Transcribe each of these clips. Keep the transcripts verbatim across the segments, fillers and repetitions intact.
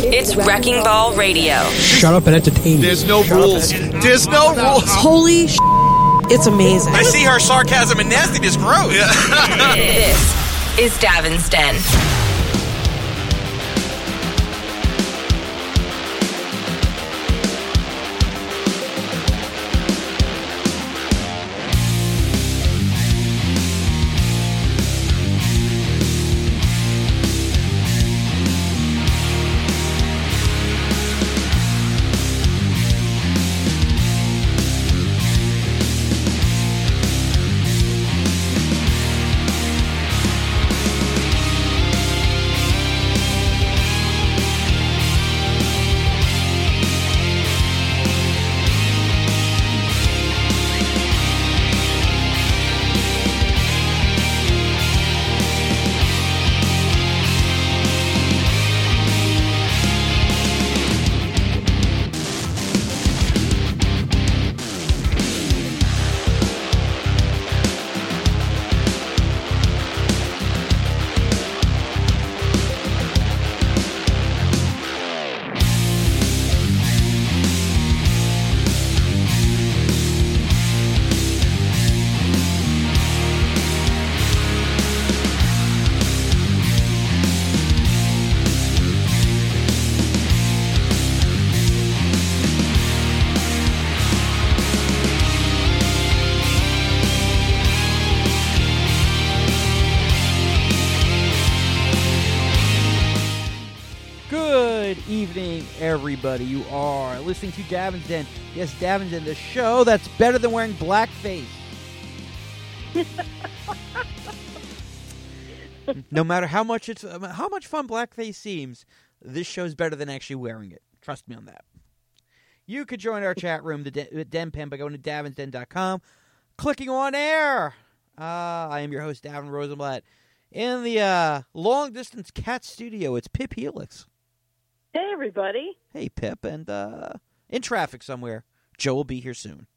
It's Wrecking Ball Radio. Shut up and entertain me. There's no Shut rules. There's no rules. Holy sh**, it's amazing. I see her sarcasm and nastiness grows. This is Davin's Den. Everybody, you are listening to Davin's Den. Yes, Davin's Den, the show that's better than wearing blackface. No matter how much it's how much fun blackface seems, this show's better than actually wearing it. Trust me on that. You could join our chat room, the Den Pen, by going to davins den dot com, clicking on air. Uh, I am your host, Davin Rosenblatt. In the uh, long-distance cat studio, it's Pip Helix. Hey, everybody. Hey, Pip. And uh, in traffic somewhere, Joe will be here soon.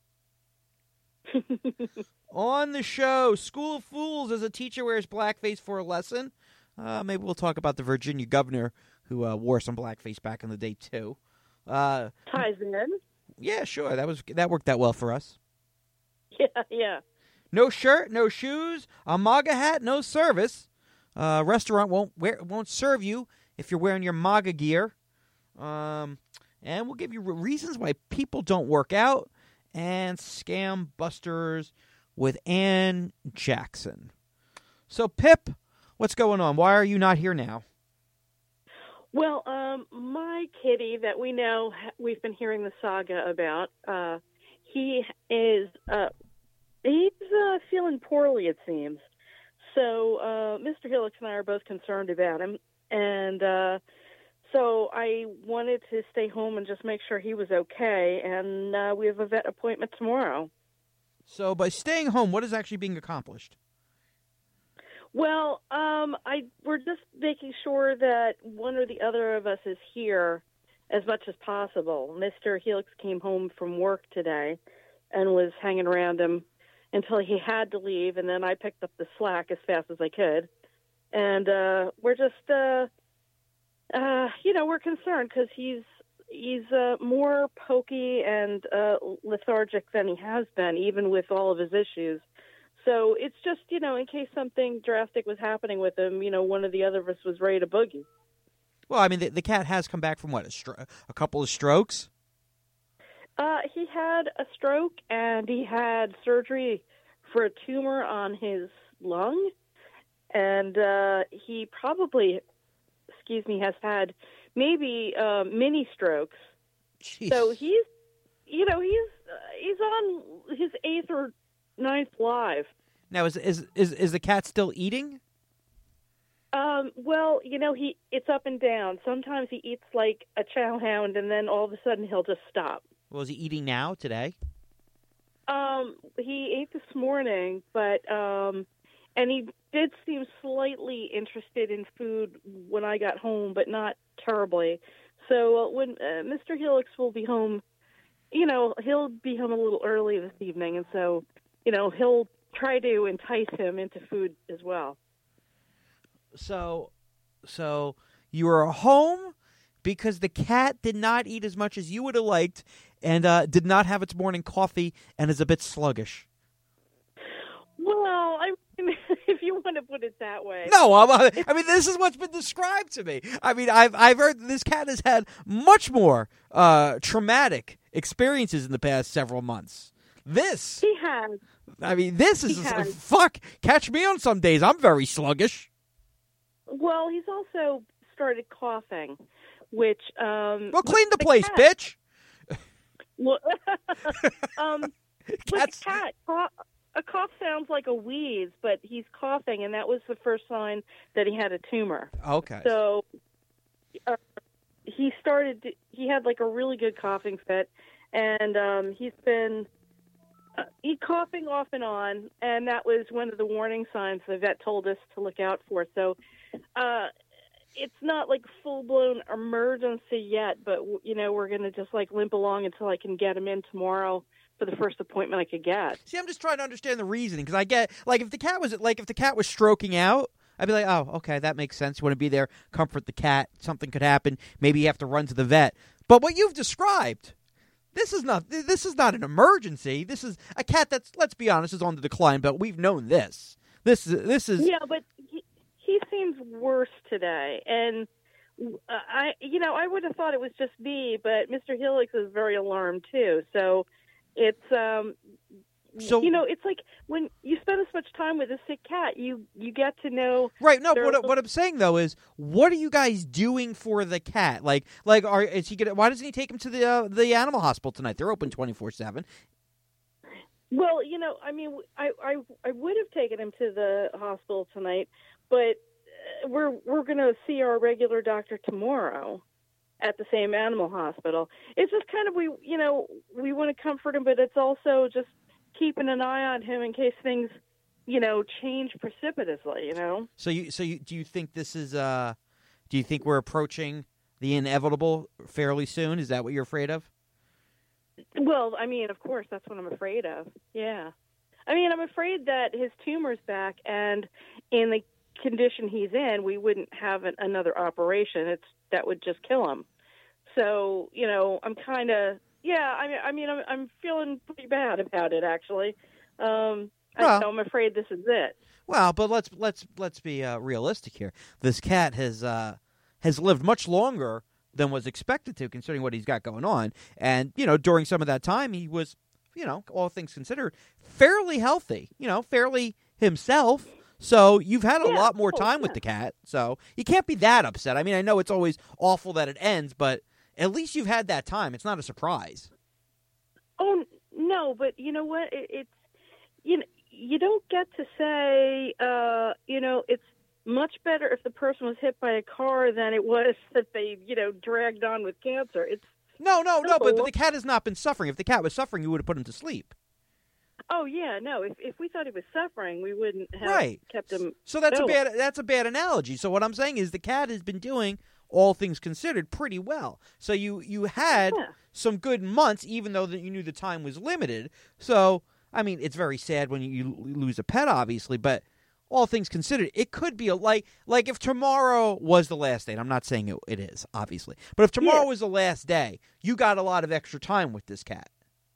On the show, School of Fools as a teacher wears blackface for a lesson. Uh, maybe we'll talk about the Virginia governor who uh, wore some blackface back in the day, too. Uh, Ties in. Yeah, sure. That was that worked out well for us. Yeah, yeah. No shirt, no shoes, a MAGA hat, no service. Uh, restaurant won't wear, won't serve you if you're wearing your MAGA gear. Um, and we'll give you reasons why people don't work out and scam busters with Ann Jackson. So, Pip, what's going on? Why are you not here now? Well, um, my kitty that we know, we've been hearing the saga about, uh, he is, uh, he's uh, feeling poorly, it seems. So, uh, Mister Helix and I are both concerned about him. And uh, so I wanted to stay home and just make sure he was okay. And uh, we have a vet appointment tomorrow. So by staying home, what is actually being accomplished? Well, um, I we're just making sure that one or the other of us is here as much as possible. Mister Helix came home from work today and was hanging around him until he had to leave. And then I picked up the slack as fast as I could. And uh, we're just, uh, uh, you know, we're concerned because he's he's uh, more pokey and uh, lethargic than he has been, even with all of his issues. So it's just, you know, in case something drastic was happening with him, you know, one of the other of us was ready to boogie. Well, I mean, the, the cat has come back from what, a, stro- a couple of strokes? Uh, he had a stroke and he had surgery for a tumor on his lung. And uh, he probably, excuse me, has had maybe uh, mini strokes. Jeez. So he's, you know, he's uh, he's on his eighth or ninth live. Now, is is is, is the cat still eating? Um, well, you know, he it's up and down. Sometimes he eats like a chow hound, and then all of a sudden he'll just stop. Well, is he eating now, today? Um, he ate this morning, but um, and he did seem slightly interested in food when I got home, but not terribly. So uh, when uh, Mister Helix will be home, you know, he'll be home a little early this evening, and so, you know, he'll try to entice him into food as well. So, so you were home, because the cat did not eat as much as you would have liked and uh, did not have its morning coffee and is a bit sluggish. Well, I mean, if you want to put it that way. No, I'm, I mean, this is what's been described to me. I mean, I've I've heard this cat has had much more uh, traumatic experiences in the past several months. This, He has. I mean, this is He has. fuck. Catch me on some days. I'm very sluggish. Well, he's also started coughing, which um. Well, clean the the place, cat- bitch. Well, um, with Cats- a cat, cough, a cough sounds like a wheeze, but he's coughing, and that was the first sign that he had a tumor. Okay. So uh, he started. To, he had like a really good coughing fit, and um, he's been uh, he coughing off and on, and that was one of the warning signs the vet told us to look out for. So uh, it's not like full blown emergency yet, but you know we're going to just like limp along until I can get him in tomorrow for the first appointment I could get. See, I'm just trying to understand the reasoning because I get like if the cat was like if the cat was stroking out, I'd be like, oh, okay, that makes sense. You want to be there, comfort the cat. Something could happen. Maybe you have to run to the vet. But what you've described, this is not this is not an emergency. This is a cat that's, let's be honest, is on the decline. But we've known this. This is this is Yeah, but he, he seems worse today, and uh, I, you know, I would have thought it was just me, but Mister Helix is very alarmed too. So it's, um, So- you know, it's like when you spend as much time with a sick cat, you you get to know. right. No, They're- what what I'm saying though is, what are you guys doing for the cat? Like like are is he gonna? Why doesn't he take him to the uh, the animal hospital tonight? They're open twenty-four seven. Well, you know, I mean, I I, I would have taken him to the hospital tonight, but uh, we're we're going to see our regular doctor tomorrow at the same animal hospital. It's just kind of we, you know, we want to comfort him, but it's also just keeping an eye on him in case things, you know, change precipitously. You know. So you so you do you think this is uh do you think we're approaching the inevitable fairly soon? Is that what you're afraid of? Well, I mean, of course, that's what I'm afraid of. Yeah. I mean, I'm afraid that his tumor's back, and in the condition he's in, we wouldn't have an, another operation. It's that would just kill him. So, you know, I'm kind of, yeah, I mean, I mean, I'm, I'm feeling pretty bad about it, actually. Um, Well- I, so I'm afraid this is it. Well, but let's let's let's be uh, realistic here. This cat has uh, has lived much longer than was expected to, considering what he's got going on. And you know, during some of that time, he was, you know, all things considered, fairly healthy. You know, fairly himself. So you've had a Yeah, lot more oh, time with yeah. the cat. So you can't be that upset. I mean, I know it's always awful that it ends, but at least you've had that time. It's not a surprise. Oh, no, but you know what? It, it's, you know, you don't get to say, uh, you know, it's much better if the person was hit by a car than it was that they, you know, dragged on with cancer. It's, No, no, no, but, No. but the cat has not been suffering. If the cat was suffering, you would have put him to sleep. oh, yeah, no, if if we thought he was suffering, we wouldn't have Right. kept him. So that's a No. bad that's a bad analogy. So what I'm saying is the cat has been doing, all things considered, pretty well. So you you had Yeah. some good months, even though that you knew the time was limited. So I mean, it's very sad when you, you lose a pet, obviously, but all things considered, it could be a like like if tomorrow was the last day. And I'm not saying it, it is, obviously, but if tomorrow Yeah. was the last day, you got a lot of extra time with this cat.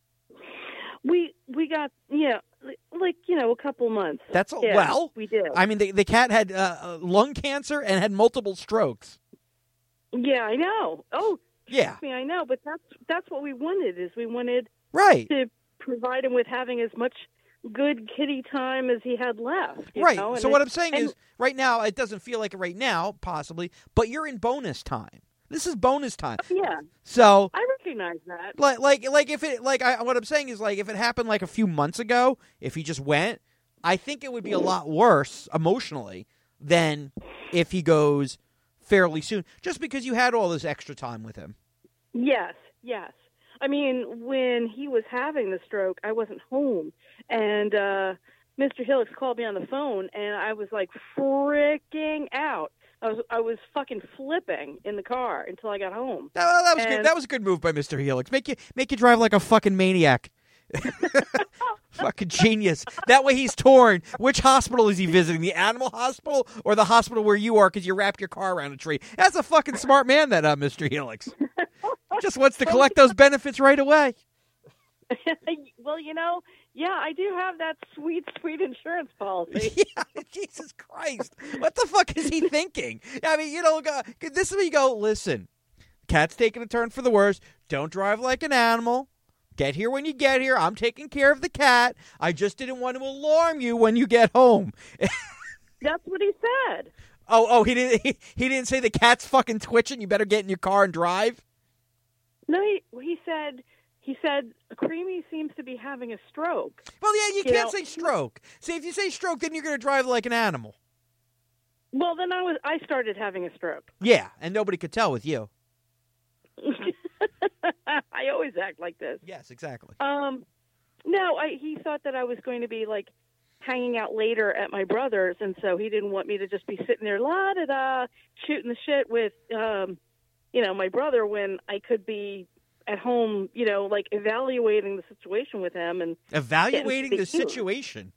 We we got, yeah, like, you know, a couple months. That's a, Yeah, well. we did. I mean, the the cat had uh, uh, lung cancer and had multiple strokes. Yeah, I know. Oh, Yeah, I mean, I know, but that's that's what we wanted. Is we wanted right. to provide him with having as much good kitty time as he had left. You Right. know? And So it- what I'm saying and- is, right now it doesn't feel like it right now, possibly, but you're in bonus time. This is bonus time. yeah, So, I recognize that. like, like, like if it, like, I, what I'm saying is, like, if it happened like a few months ago, if he just went, I think it would be a lot worse emotionally than if he goes fairly soon, just because you had all this extra time with him. Yes, yes. I mean, when he was having the stroke, I wasn't home, and uh, Mister Helix called me on the phone, and I was like freaking out. I was I was fucking flipping in the car until I got home. That, that was good. And- That was a good move by Mister Helix. Make you make you drive like a fucking maniac Fucking genius. That way he's torn. Which hospital is he visiting? The animal hospital or the hospital where you are because you wrapped your car around a tree? That's a fucking smart man, that uh, Mister Helix. He just wants to collect those benefits right away. Well, you know, yeah, I do have that sweet, sweet insurance policy. Yeah, Jesus Christ. What the fuck is he thinking? I mean, you know, go, this is where you go, listen, cat's taking a turn for the worse. Don't drive like an animal. Get here when you get here. I'm taking care of the cat. I just didn't want to alarm you when you get home. That's what he said. Oh, oh, he didn't he, he didn't say the cat's fucking twitching. You better get in your car and drive? No, he, he said... He said, Creamy seems to be having a stroke. Well, yeah, you, you can't know, say stroke. See, if you say stroke, then you're going to drive like an animal. Well, then I was I started having a stroke. Yeah, and nobody could tell with you. I always act like this. Yes, exactly. Um, no, I, he thought that I was going to be, like, hanging out later at my brother's, and so he didn't want me to just be sitting there, la-da-da, shooting the shit with, um, you know, my brother when I could be at home, you know, like evaluating the situation with him and evaluating the situation.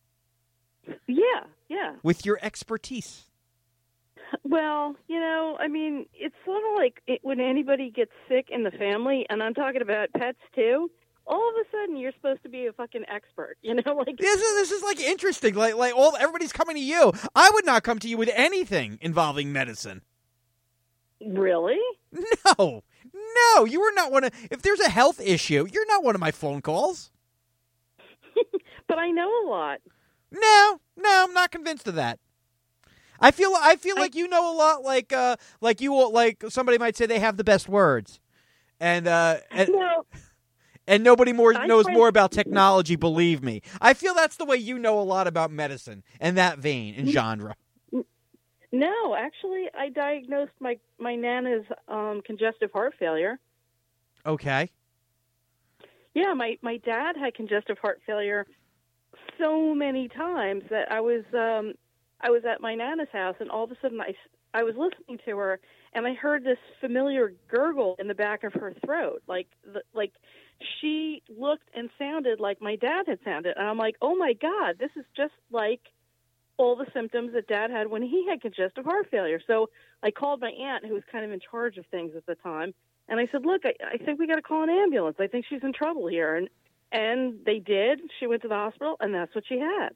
Yeah, yeah. With your expertise. Well, you know, I mean, it's sort of like it, when anybody gets sick in the family, and I'm talking about pets too. All of a sudden, you're supposed to be a fucking expert. You know, like this is this is like interesting. Like like all everybody's coming to you. I would not come to you with anything involving medicine. Really? No. No, you were not one of... If there's a health issue, you're not one of my phone calls. But I know a lot. No, no, I'm not convinced of that. I feel I feel I, like you know a lot, like uh, like you like somebody might say they have the best words. And uh, and, no. and nobody more I knows find, more about technology, believe me. I feel that's the way you know a lot about medicine and that vein and genre. No, actually, I diagnosed my, my Nana's um, congestive heart failure. Okay. Yeah, my, my dad had congestive heart failure so many times that I was um, I was at my Nana's house, and all of a sudden I, I was listening to her, and I heard this familiar gurgle in the back of her throat. Like, like she looked and sounded like my dad had sounded. And I'm like, oh, my God, this is just like all the symptoms that Dad had when he had congestive heart failure. So I called my aunt, who was kind of in charge of things at the time, and I said, look, I, I think we got to call an ambulance. I think she's in trouble here. And and they did. She went to the hospital, and that's what she had.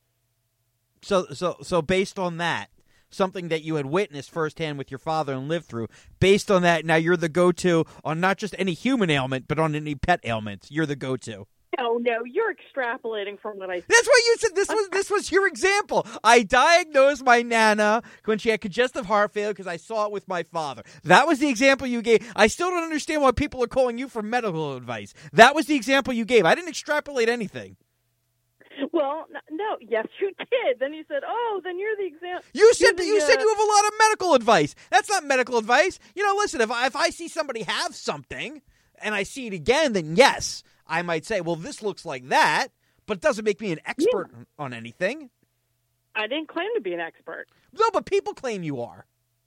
So so so based on that, something that you had witnessed firsthand with your father and lived through, based on that, now you're the go-to on not just any human ailment, but on any pet ailment. You're the go-to. No, no, you're extrapolating from what I said. That's what you said. This was this was your example. I diagnosed my Nana when she had congestive heart failure because I saw it with my father. That was the example you gave. I still don't understand why people are calling you for medical advice. That was the example you gave. I didn't extrapolate anything. Well, no, yes, you did. Then you said, "Oh, then you're the example." You said the, you uh... said you have a lot of medical advice. That's not medical advice. You know, listen. If I, if I see somebody have something and I see it again, then yes. I might say, well, this looks like that, but it doesn't make me an expert yeah. on anything. I didn't claim to be an expert. No, but people claim you are.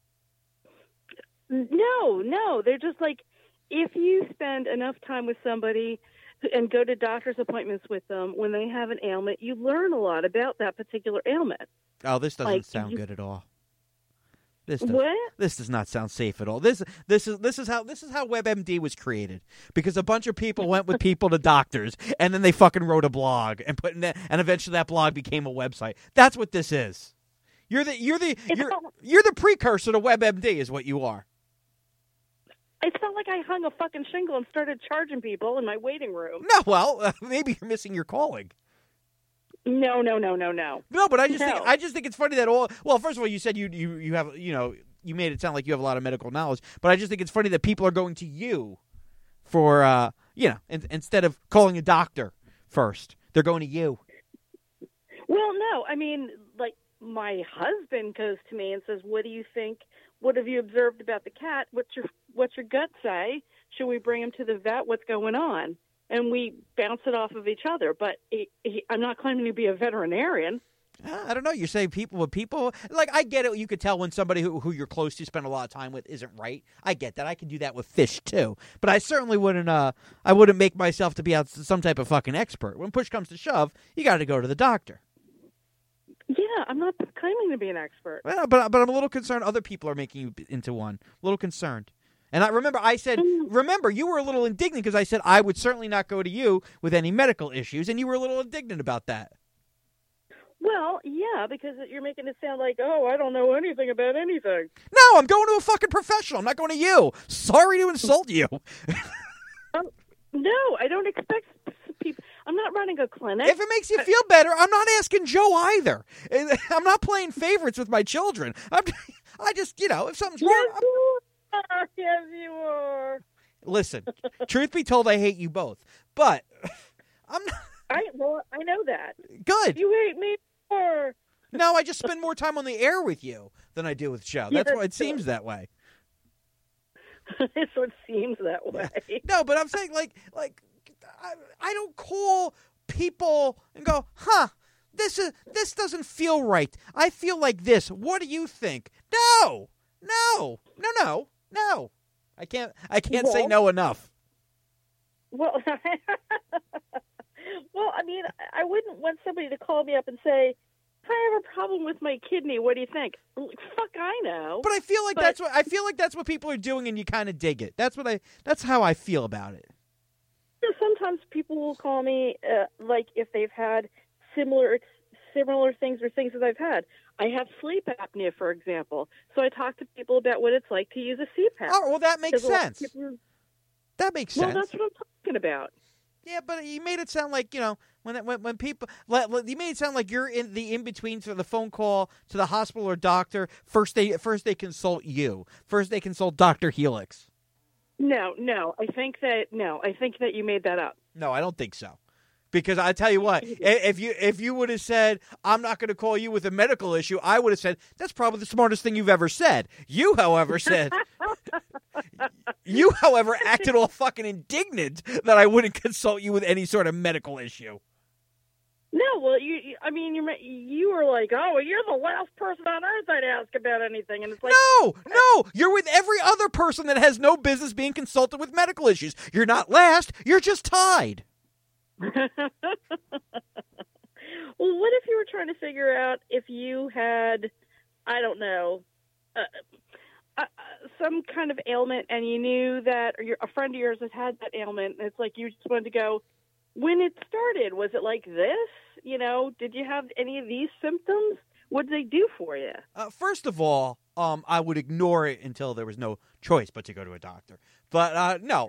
No, no. They're just like, if you spend enough time with somebody and go to doctor's appointments with them when they have an ailment, you learn a lot about that particular ailment. Oh, this doesn't like, sound you... good at all. This does, what? This does not sound safe at all. This this is this is how this is how WebMD was created, because a bunch of people went with people to doctors, and then they fucking wrote a blog and put in that, and eventually that blog became a website. That's what this is. You're the you're the you're, you're the precursor to WebMD, is what you are. It felt like I hung a fucking shingle and started charging people in my waiting room. No, well, uh, maybe you're missing your calling. No, no, no, no, no. No, but I just no. think I just think it's funny that all. Well, first of all, you said you you you have you know you made it sound like you have a lot of medical knowledge, but I just think it's funny that people are going to you for uh you know in, instead of calling a doctor first, they're going to you. Well, no, I mean, like my husband goes to me and says, "What do you think? What have you observed about the cat? What's your what's your gut say? Should we bring him to the vet? What's going on?" And we bounce it off of each other. But it, it, I'm not claiming to be a veterinarian. I don't know. You say people with people like I get it. You could tell when somebody who, who you're close to spend a lot of time with isn't right. I get that. I can do that with fish too. But I certainly wouldn't. Uh, I wouldn't make myself to be out some type of fucking expert. When push comes to shove, you got to go to the doctor. Yeah, I'm not claiming to be an expert. Well, but but I'm a little concerned. Other people are making you into one. A little concerned. And I remember I said, remember you were a little indignant because I said I would certainly not go to you with any medical issues, and you were a little indignant about that. Well, yeah, because you're making it sound like, oh, I don't know anything about anything. No, I'm going to a fucking professional. I'm not going to you. Sorry to insult you. um, no, I don't expect people. I'm not running a clinic. If it makes you feel better, I'm not asking Joe either. I'm not playing favorites with my children. I'm, I just, you know, if something's yes, wrong. you are. Yes, you are. Listen, truth be told, I hate you both. But I'm not. I, well, I know that. Good. You hate me more. No, I just spend more time on the air with you than I do with Joe. That's Yes, why it seems that way. It sort of seems that way. No, but I'm saying, like, like I, I don't call people and go, huh, this is this doesn't feel right. I feel like this. What do you think? No, no, no, no, no. I can't. I can't well, say no enough. Well, well, I mean, I wouldn't want somebody to call me up and say, I have a problem with my kidney. What do you think? Like, fuck, I know. But I feel like but, that's what I feel like that's what people are doing, and you kind of dig it. That's what I. That's how I feel about it. Sometimes people will call me, uh, like if they've had similar similar things or things that I've had. I have sleep apnea, for example. So I talk to people about what it's like to use a C PAP. Oh, well, that makes sense. People, that makes well, sense. Well, that's what I'm talking about. Yeah, but you made it sound like, you know, when when when people, you made it sound like you're in the in between for the phone call to the hospital or doctor. First they first they consult you. First they consult Doctor Helix. No, no, I think that no, I think that you made that up. No, I don't think so. Because I tell you what, if you if you would have said, I'm not going to call you with a medical issue, I would have said, that's probably the smartest thing you've ever said. You, however, said, you, however, acted all fucking indignant that I wouldn't consult you with any sort of medical issue. No, well, you, you I mean, you you were like, oh, you're the last person on earth I'd ask about anything. And it's like, no, no, you're with every other person that has no business being consulted with medical issues. You're not last, you're just tied. Well, what if you were trying to figure out if you had, I don't know, uh, uh, some kind of ailment, and you knew that, or your, a friend of yours has had that ailment, and it's like you just wanted to go, when it started, was it like this? You know, did you have any of these symptoms? What did they do for you? Uh, first of all, um, I would ignore it until there was no choice but to go to a doctor. But uh, no.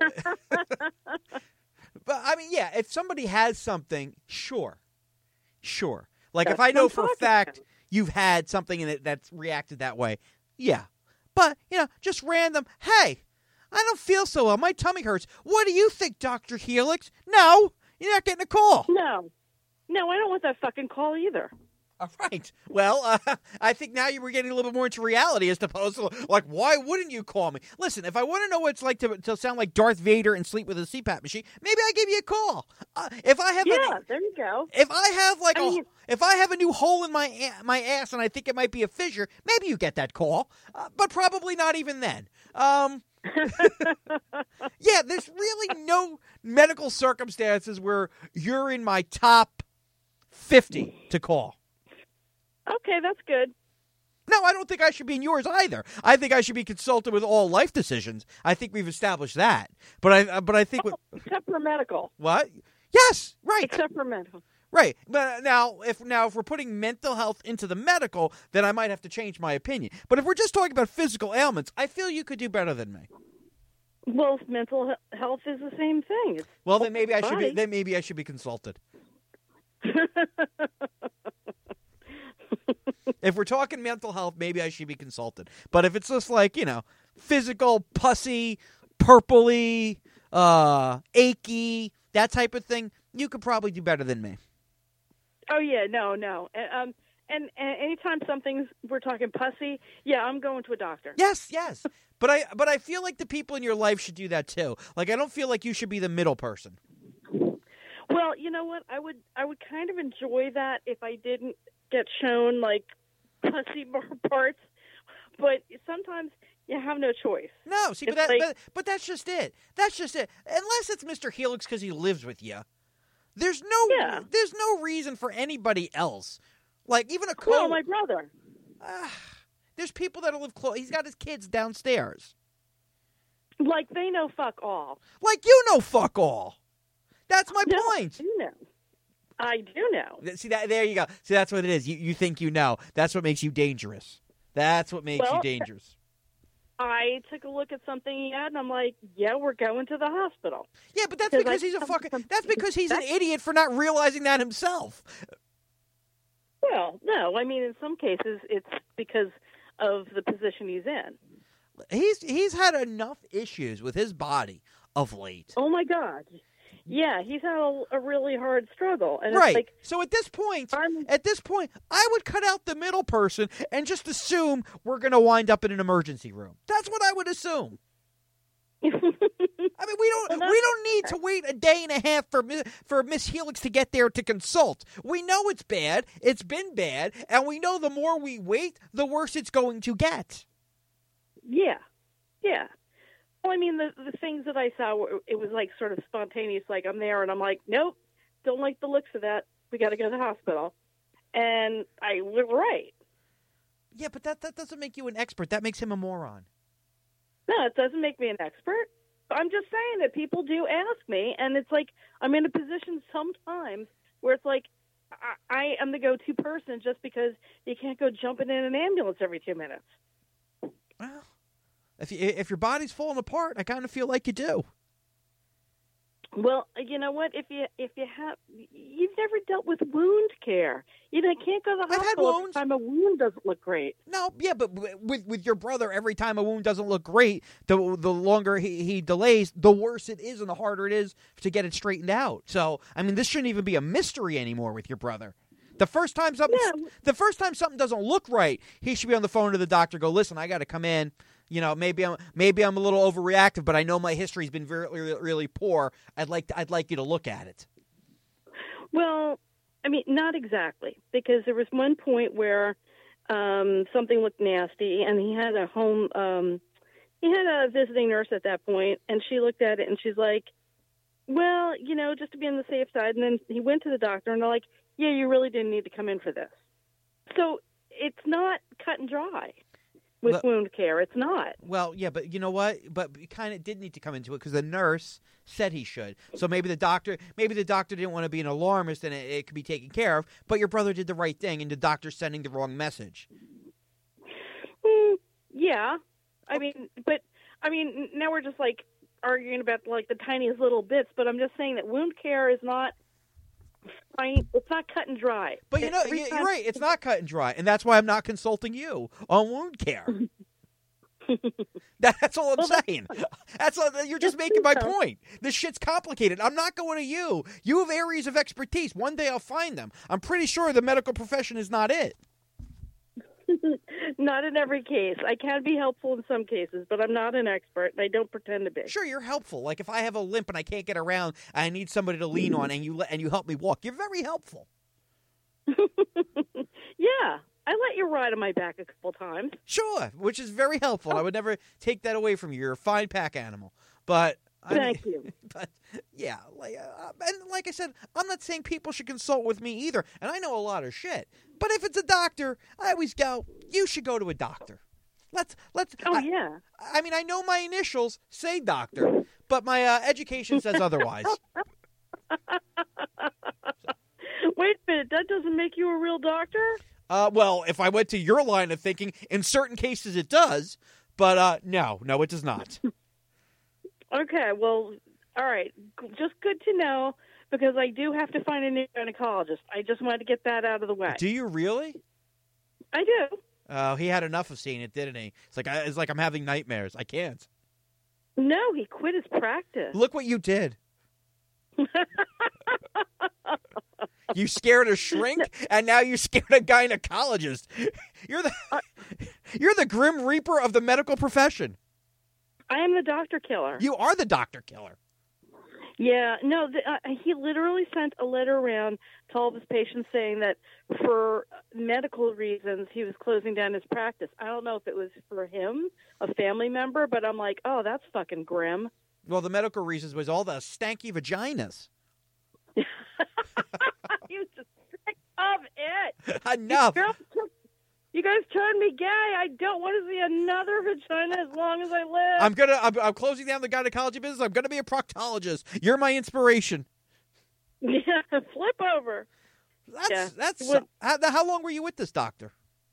But, I mean, yeah, if somebody has something, sure. Sure. Like, That's if I know what I'm for a talking fact about. you've had something in it that's reacted that way, yeah. But, you know, just random, hey, I don't feel so well. My tummy hurts. What do you think, Doctor Helix? No, you're not getting a call. No. No, I don't want that fucking call either. All right. Well, uh, I think now you were getting a little bit more into reality as opposed to, like, why wouldn't you call me? Listen, if I want to know what it's like to, to sound like Darth Vader and sleep with a C PAP machine, maybe I give you a call. Uh, if I have Yeah, a, there you go. If I have, like, I a, mean, if I have a new hole in my a- my ass and I think it might be a fissure, maybe you get that call. Uh, but probably not even then. Um... Yeah, there's really no medical circumstances where you're in my top fifty to call. Okay, that's good. No, I don't think I should be in yours either. I think I should be consulted with all life decisions. I think we've established that. But I, but I think oh, with, except for medical. what? Yes, right, Except for medical. right. But now, if now if we're putting mental health into the medical, then I might have to change my opinion. But if we're just talking about physical ailments, I feel you could do better than me. Well, mental he- health is the same thing. It's Well, then maybe I should be. body. Then maybe I should be consulted. If we're talking mental health, maybe I should be consulted. But if it's just like, you know, physical, pussy, purpley, uh, achy, that type of thing, you could probably do better than me. Oh yeah, no, no. And, um, and, and anytime something's we're talking pussy, yeah, I'm going to a doctor. Yes, yes. But I but I feel like the people in your life should do that too. Like, I don't feel like you should be the middle person. Well, you know what? I would I would kind of enjoy that if I didn't get shown like pussy parts, but sometimes you have no choice. No, see, but, It's that, like- but but that's just it. That's just it. Unless it's Mister Helix because he lives with you, there's no Yeah. there's no reason for anybody else. Like even a Well, co. my brother. uh, there's people that live close. He's got his kids downstairs. Like, they know fuck all. Like you know, fuck all. That's my No, point. I do know. I do know. See that? There you go. See, that's what it is. You you think you know. That's what makes you dangerous. That's what makes Well, you dangerous. I took a look at something he had, and I'm like, yeah, we're going to the hospital. Yeah, but that's because because I- he's a fucking. some- That's because he's an idiot for not realizing that himself. Well, no, I mean, in some cases, it's because of the position he's in. He's he's had enough issues with his body of late. Oh, my God. Yeah, he's had a, a really hard struggle. And Right. it's like, So at this point, I'm- at this point, I would cut out the middle person and just assume we're going to wind up in an emergency room. That's what I would assume. I mean, we don't Well, that's- we don't need to wait a day and a half for Mi- for Miss Helix to get there to consult. We know it's bad. It's been bad, and we know the more we wait, the worse it's going to get. yeah, yeah. Well, I mean, the the things that I saw, were, it was like sort of spontaneous. Like, I'm there, and I'm like, nope, don't like the looks of that. We got to go to the hospital. And I was right. Yeah, but that that doesn't make you an expert. That makes him a moron. No, it doesn't make me an expert. I'm just saying that people do ask me, and it's like I'm in a position sometimes where it's like I, I am the go-to person just because you can't go jumping in an ambulance every two minutes. Well, if you, if your body's falling apart, I kind of feel like you do. Well, you know what? If you if you have you've never dealt with wound care, you know, can't go to the I've had hospital every wounds. time a wound doesn't look great. No, yeah, but w- with with your brother, every time a wound doesn't look great, the the longer he, he delays, the worse it is, and the harder it is to get it straightened out. So, I mean, this shouldn't even be a mystery anymore with your brother. The first time something, Yeah. the first time something doesn't look right, he should be on the phone to the doctor. Go, listen, I got to come in. You know, maybe I'm maybe I'm a little overreactive, but I know my history's been very really, really poor. I'd like to, I'd like you to look at it. Well, I mean, not exactly, because there was one point where um, something looked nasty, and he had a home. Um, he had a visiting nurse at that point, and she looked at it, and she's like, "Well, you know, just to be on the safe side." And then he went to the doctor, and they're like, "Yeah, you really didn't need to come in for this." So it's not cut and dry with Well- wound care. It's not. Well, yeah, but you know what? But he kind of did need to come into it because the nurse said he should. So maybe the doctor, maybe the doctor didn't want to be an alarmist and it, it could be taken care of. But your brother did the right thing, and the doctor's sending the wrong message. Mm, yeah, I mean, but I mean, now we're just like arguing about like the tiniest little bits. But I'm just saying that wound care is not. Fine, it's not cut and dry. But you know, Every you- time- you're right. It's not cut and dry, and that's why I'm not consulting you on wound care. That, that's all I'm Well, that's saying. That's all, you're just Just making my so. point. This shit's complicated. I'm not going to you. You have areas of expertise. One day I'll find them. I'm pretty sure the medical profession is not it. Not in every case. I can be helpful in some cases, but I'm not an expert, and I don't pretend to be. Sure, you're helpful. Like if I have a limp and I can't get around, I need somebody to lean on, and you let, and you help me walk. You're very helpful. Yeah, I let you ride on my back a couple times. Sure, which is very helpful. I would never take that away from you. You're a fine pack animal. But I mean- Thank you. But yeah, like uh, and like I said, I'm not saying people should consult with me either. And I know a lot of shit. But if it's a doctor, I always go, you should go to a doctor. Let's let's. Oh I, yeah. I mean, I know my initials say doctor, but my uh, education says otherwise. Wait a minute, that doesn't make you a real doctor? Uh, well, if I went to your line of thinking, in certain cases it does, but uh, no, no, it does not. Okay, well, all right. G- Just good to know, because I do have to find a new gynecologist. I just wanted to get that out of the way. Do you really? I do. Oh, he had enough of seeing it, didn't he? It's like I, it's like I'm having nightmares. I can't. No, he quit his practice. Look what you did. You scared a shrink, and now you scared a gynecologist. You're the you're the grim reaper of the medical profession. I am the doctor killer. You are the doctor killer. Yeah, no, the, uh, he literally sent a letter around to all of his patients saying that for medical reasons he was closing down his practice. I don't know if it was for him, a family member, but I'm like, oh, that's fucking grim. Well, the medical reasons was all the stanky vaginas. You just sick of it. Enough. You, girls took- you guys turned me gay. I don't want to see another vagina as long as I live. I'm gonna. I'm, I'm closing down the gynecology business. I'm gonna be a proctologist. You're my inspiration. Yeah, flip over. That's Yeah. that's. What- how, how long were you with this doctor?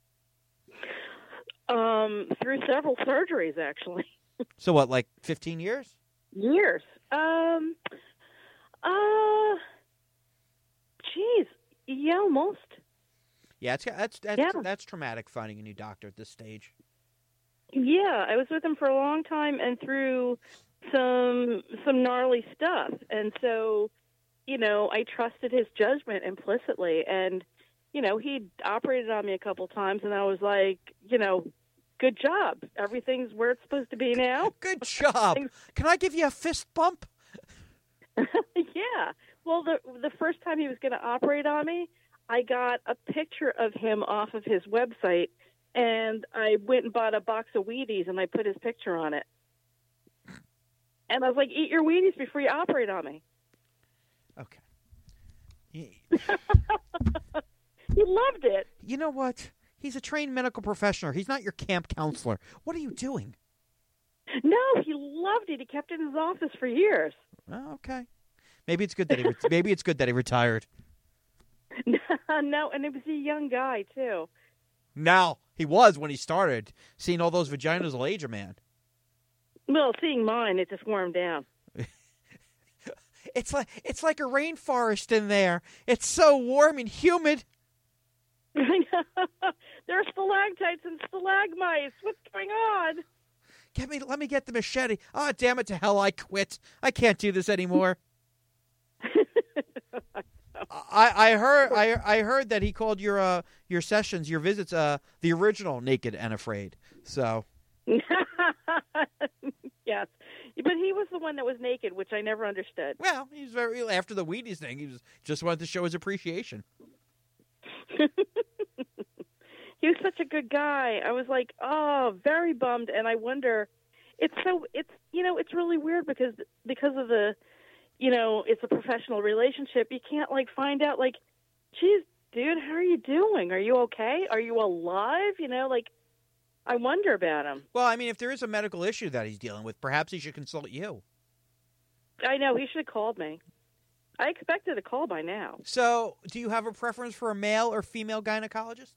Um, through several surgeries, actually. So what, like fifteen years? Years. Um, uh, geez, yeah, almost. Yeah, it's, that's that's Yeah. that's traumatic finding a new doctor at this stage. Yeah, I was with him for a long time and through some some gnarly stuff, and so, you know, I trusted his judgment implicitly, and you know, he operated on me a couple times, and I was like, you know, good job. Everything's where it's supposed to be now. Good job. Can I give you a fist bump? Yeah. Well, the the first time he was going to operate on me, I got a picture of him off of his website, and I went and bought a box of Wheaties, and I put his picture on it. And I was like, eat your Wheaties before you operate on me. Okay. You, He loved it. you know what? He's a trained medical professional. He's not your camp counselor. What are you doing? No, he loved it. He kept it in his office for years. Oh, okay. Maybe it's good that he re- maybe it's good that he retired. No, and it was a young guy, too. Now, he was when he started. Seeing all those vaginas will age a man. Well, seeing mine, it just warmed down. It's like it's like a rainforest in there. It's so warm and humid. There are stalactites and stalagmites. What's going on? Get me let me get the machete. Oh, damn it to hell, I quit. I can't do this anymore. I, I heard I I heard that he called your uh your sessions, your visits, uh the original Naked and Afraid. So Yes, but he was the one that was naked, which I never understood. well, he's very after the Wheaties thing. He was just wanted to show his appreciation. He was such a good guy. I was like, oh, very bummed, and I wonder. It's so it's you know it's really weird because because of the, you know, it's a professional relationship. You can't like find out like, geez, dude, how are you doing? Are you okay? Are you alive? You know, like. I wonder about him. Well, I mean, if there is a medical issue that he's dealing with, perhaps he should consult you. I know, he should have called me. I expected a call by now. So, do you have a preference for a male or female gynecologist?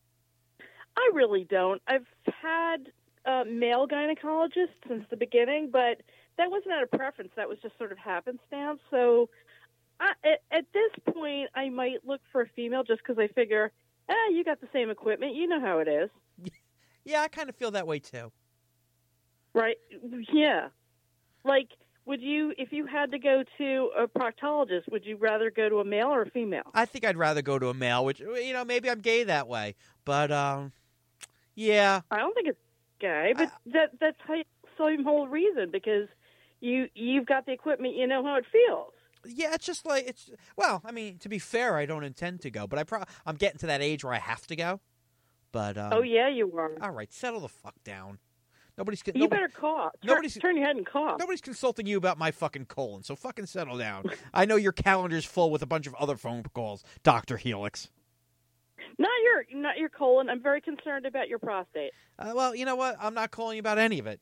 I really don't. I've had uh, male gynecologists since the beginning, but that wasn't out of preference. That was just sort of happenstance. So I, at, at this point, I might look for a female just because I figure, eh, you got the same equipment. You know how it is. Yeah, I kind of feel that way, too. Right? Yeah. Like, would you, if you had to go to a proctologist, would you rather go to a male or a female? I think I'd rather go to a male, which, you know, maybe I'm gay that way. But, um, yeah. I don't think it's gay, but I, that that's how same whole reason, because you, you've got the equipment, you know how it feels. Yeah, it's just like, it's, well, I mean, to be fair, I don't intend to go, but I pro- I'm getting to that age where I have to go. But, um, oh, yeah, you are. All right, settle the fuck down. Nobody's You nobody, better cough. Turn, nobody's turn your head and cough. Nobody's consulting you about my fucking colon, so fucking settle down. I know your calendar's full with a bunch of other phone calls, Doctor Helix. Not your, not your colon. I'm very concerned about your prostate. Uh, well, you know what? I'm not calling you about any of it.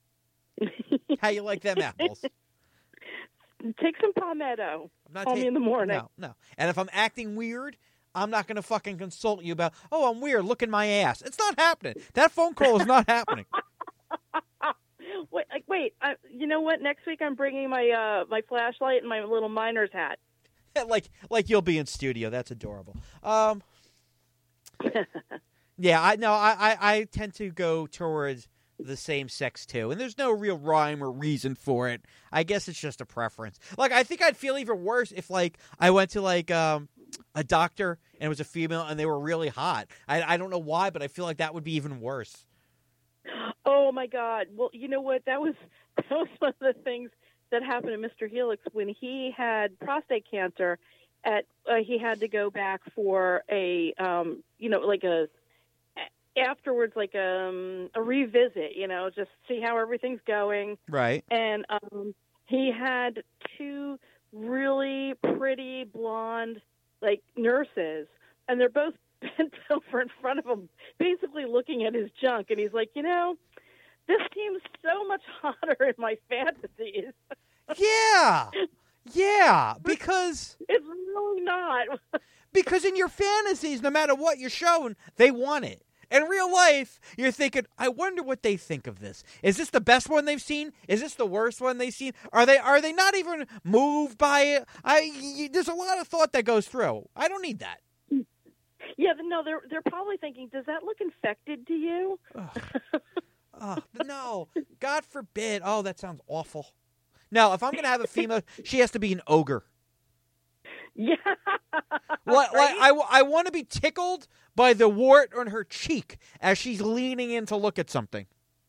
How you like them apples? Take some Palmetto. I'm not Call ta- me in the morning. No, no. And if I'm acting weird, I'm not going to fucking consult you about, oh, I'm weird, look in my ass. It's not happening. That phone call is not happening. Wait, like, wait. I, you know what? Next week I'm bringing my uh, my flashlight and my little miner's hat. like like you'll be in studio. That's adorable. Um, yeah, I no, I, I, I tend to go towards the same sex too, and there's no real rhyme or reason for it. I guess it's just a preference. Like, I think I'd feel even worse if like I went to like um a doctor and it was a female and they were really hot. I I don't know why, but I feel like that would be even worse. Oh my God! Well, you know what? That was that was one of the things that happened to Mister Helix when he had prostate cancer. At uh, he had to go back for a, um, you know, like a afterwards, like um, a revisit. You know, just see how everything's going. Right. And um, he had two really pretty blonde, like nurses, and they're both bent over in front of him, basically looking at his junk. And he's like, you know, this seems so much hotter in my fantasies. Yeah. Yeah, because it's really not. Because in your fantasies, no matter what you're showing, they want it. In real life, you're thinking, I wonder what they think of this. Is this the best one they've seen? Is this the worst one they've seen? Are they are they not even moved by it? I y- there's a lot of thought that goes through. I don't need that. Yeah, no, they're they're probably thinking, does that look infected to you? Oh, no, God forbid. Oh, that sounds awful. No, if I'm going to have a female, she has to be an ogre. Yeah. What, Right? like, I, I want to be tickled by the wart on her cheek as she's leaning in to look at something.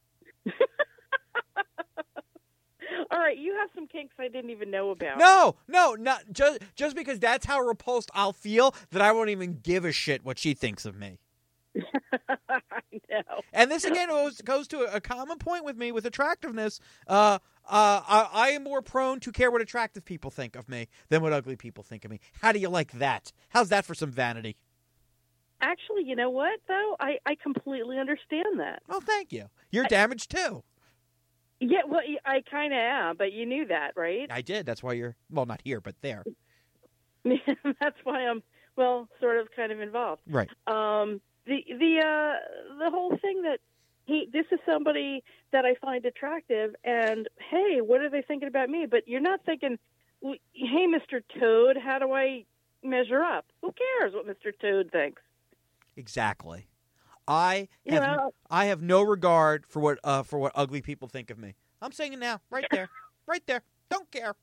All right, you have some kinks I didn't even know about. No, no, not just just because that's how repulsed I'll feel that I won't even give a shit what she thinks of me. I know. And this again goes, goes to a, a common point with me with attractiveness. Uh, uh, I, I am more prone to care what attractive people think of me than what ugly people think of me. How do you like that? How's that for some vanity? Actually, you know what, though? I, I completely understand that. Oh, thank you. You're damaged, too. Yeah, well, I kind of am, but you knew that, right? I did. That's why you're, well, not here, but there. That's why I'm, well, sort of kind of involved. Right. Um, the the uh, the whole thing that he this is somebody that I find attractive, and hey, what are they thinking about me? But you're not thinking, hey, Mister Toad, how do I measure up? Who cares what Mister Toad thinks? Exactly. I You have know- I have no regard for what uh, for what ugly people think of me. I'm saying it now, right there, right there. Don't care.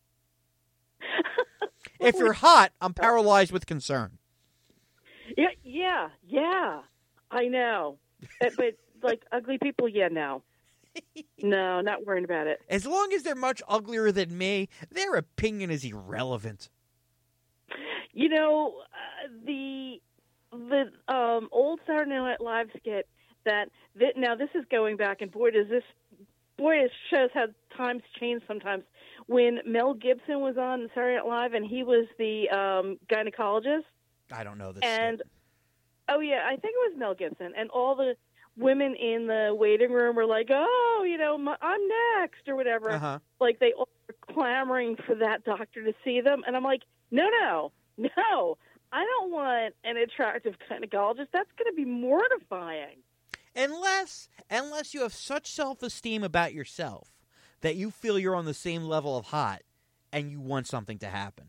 If you're hot, I'm paralyzed with concern. Yeah, yeah, yeah. I know, but, but like ugly people, yeah, no, no, not worrying about it. As long as they're much uglier than me, their opinion is irrelevant. You know, uh, the the um, old Saturday Night Live skit that, that now this is going back, and boy does this boy it shows how times change sometimes. When Mel Gibson was on Saturday Night Live and he was the um, gynecologist, I don't know this. and shit. oh yeah, I think it was Mel Gibson, and all the women in the waiting room were like, "Oh, you know, my, I'm next" or whatever. Uh-huh. Like they all were clamoring for that doctor to see them, and I'm like, "No, no, no! I don't want an attractive gynecologist. That's going to be mortifying." Unless, unless you have such self-esteem about yourself that you feel you're on the same level of hot and you want something to happen.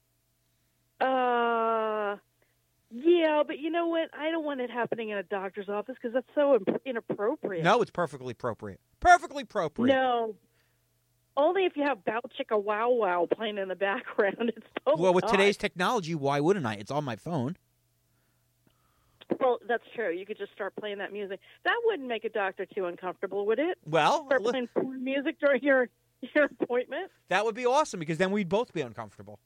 Uh, yeah, but you know what? I don't want it happening in a doctor's office because that's so imp- inappropriate. No, it's perfectly appropriate. Perfectly appropriate. No. Only if you have Bow Chicka Wow Wow playing in the background. It's so Well, with not. today's technology, why wouldn't I? It's on my phone. Well, that's true. You could just start playing that music. That wouldn't make a doctor too uncomfortable, would it? Well, Start li- playing porn music during your your appointment. that would be awesome because then we'd both be uncomfortable.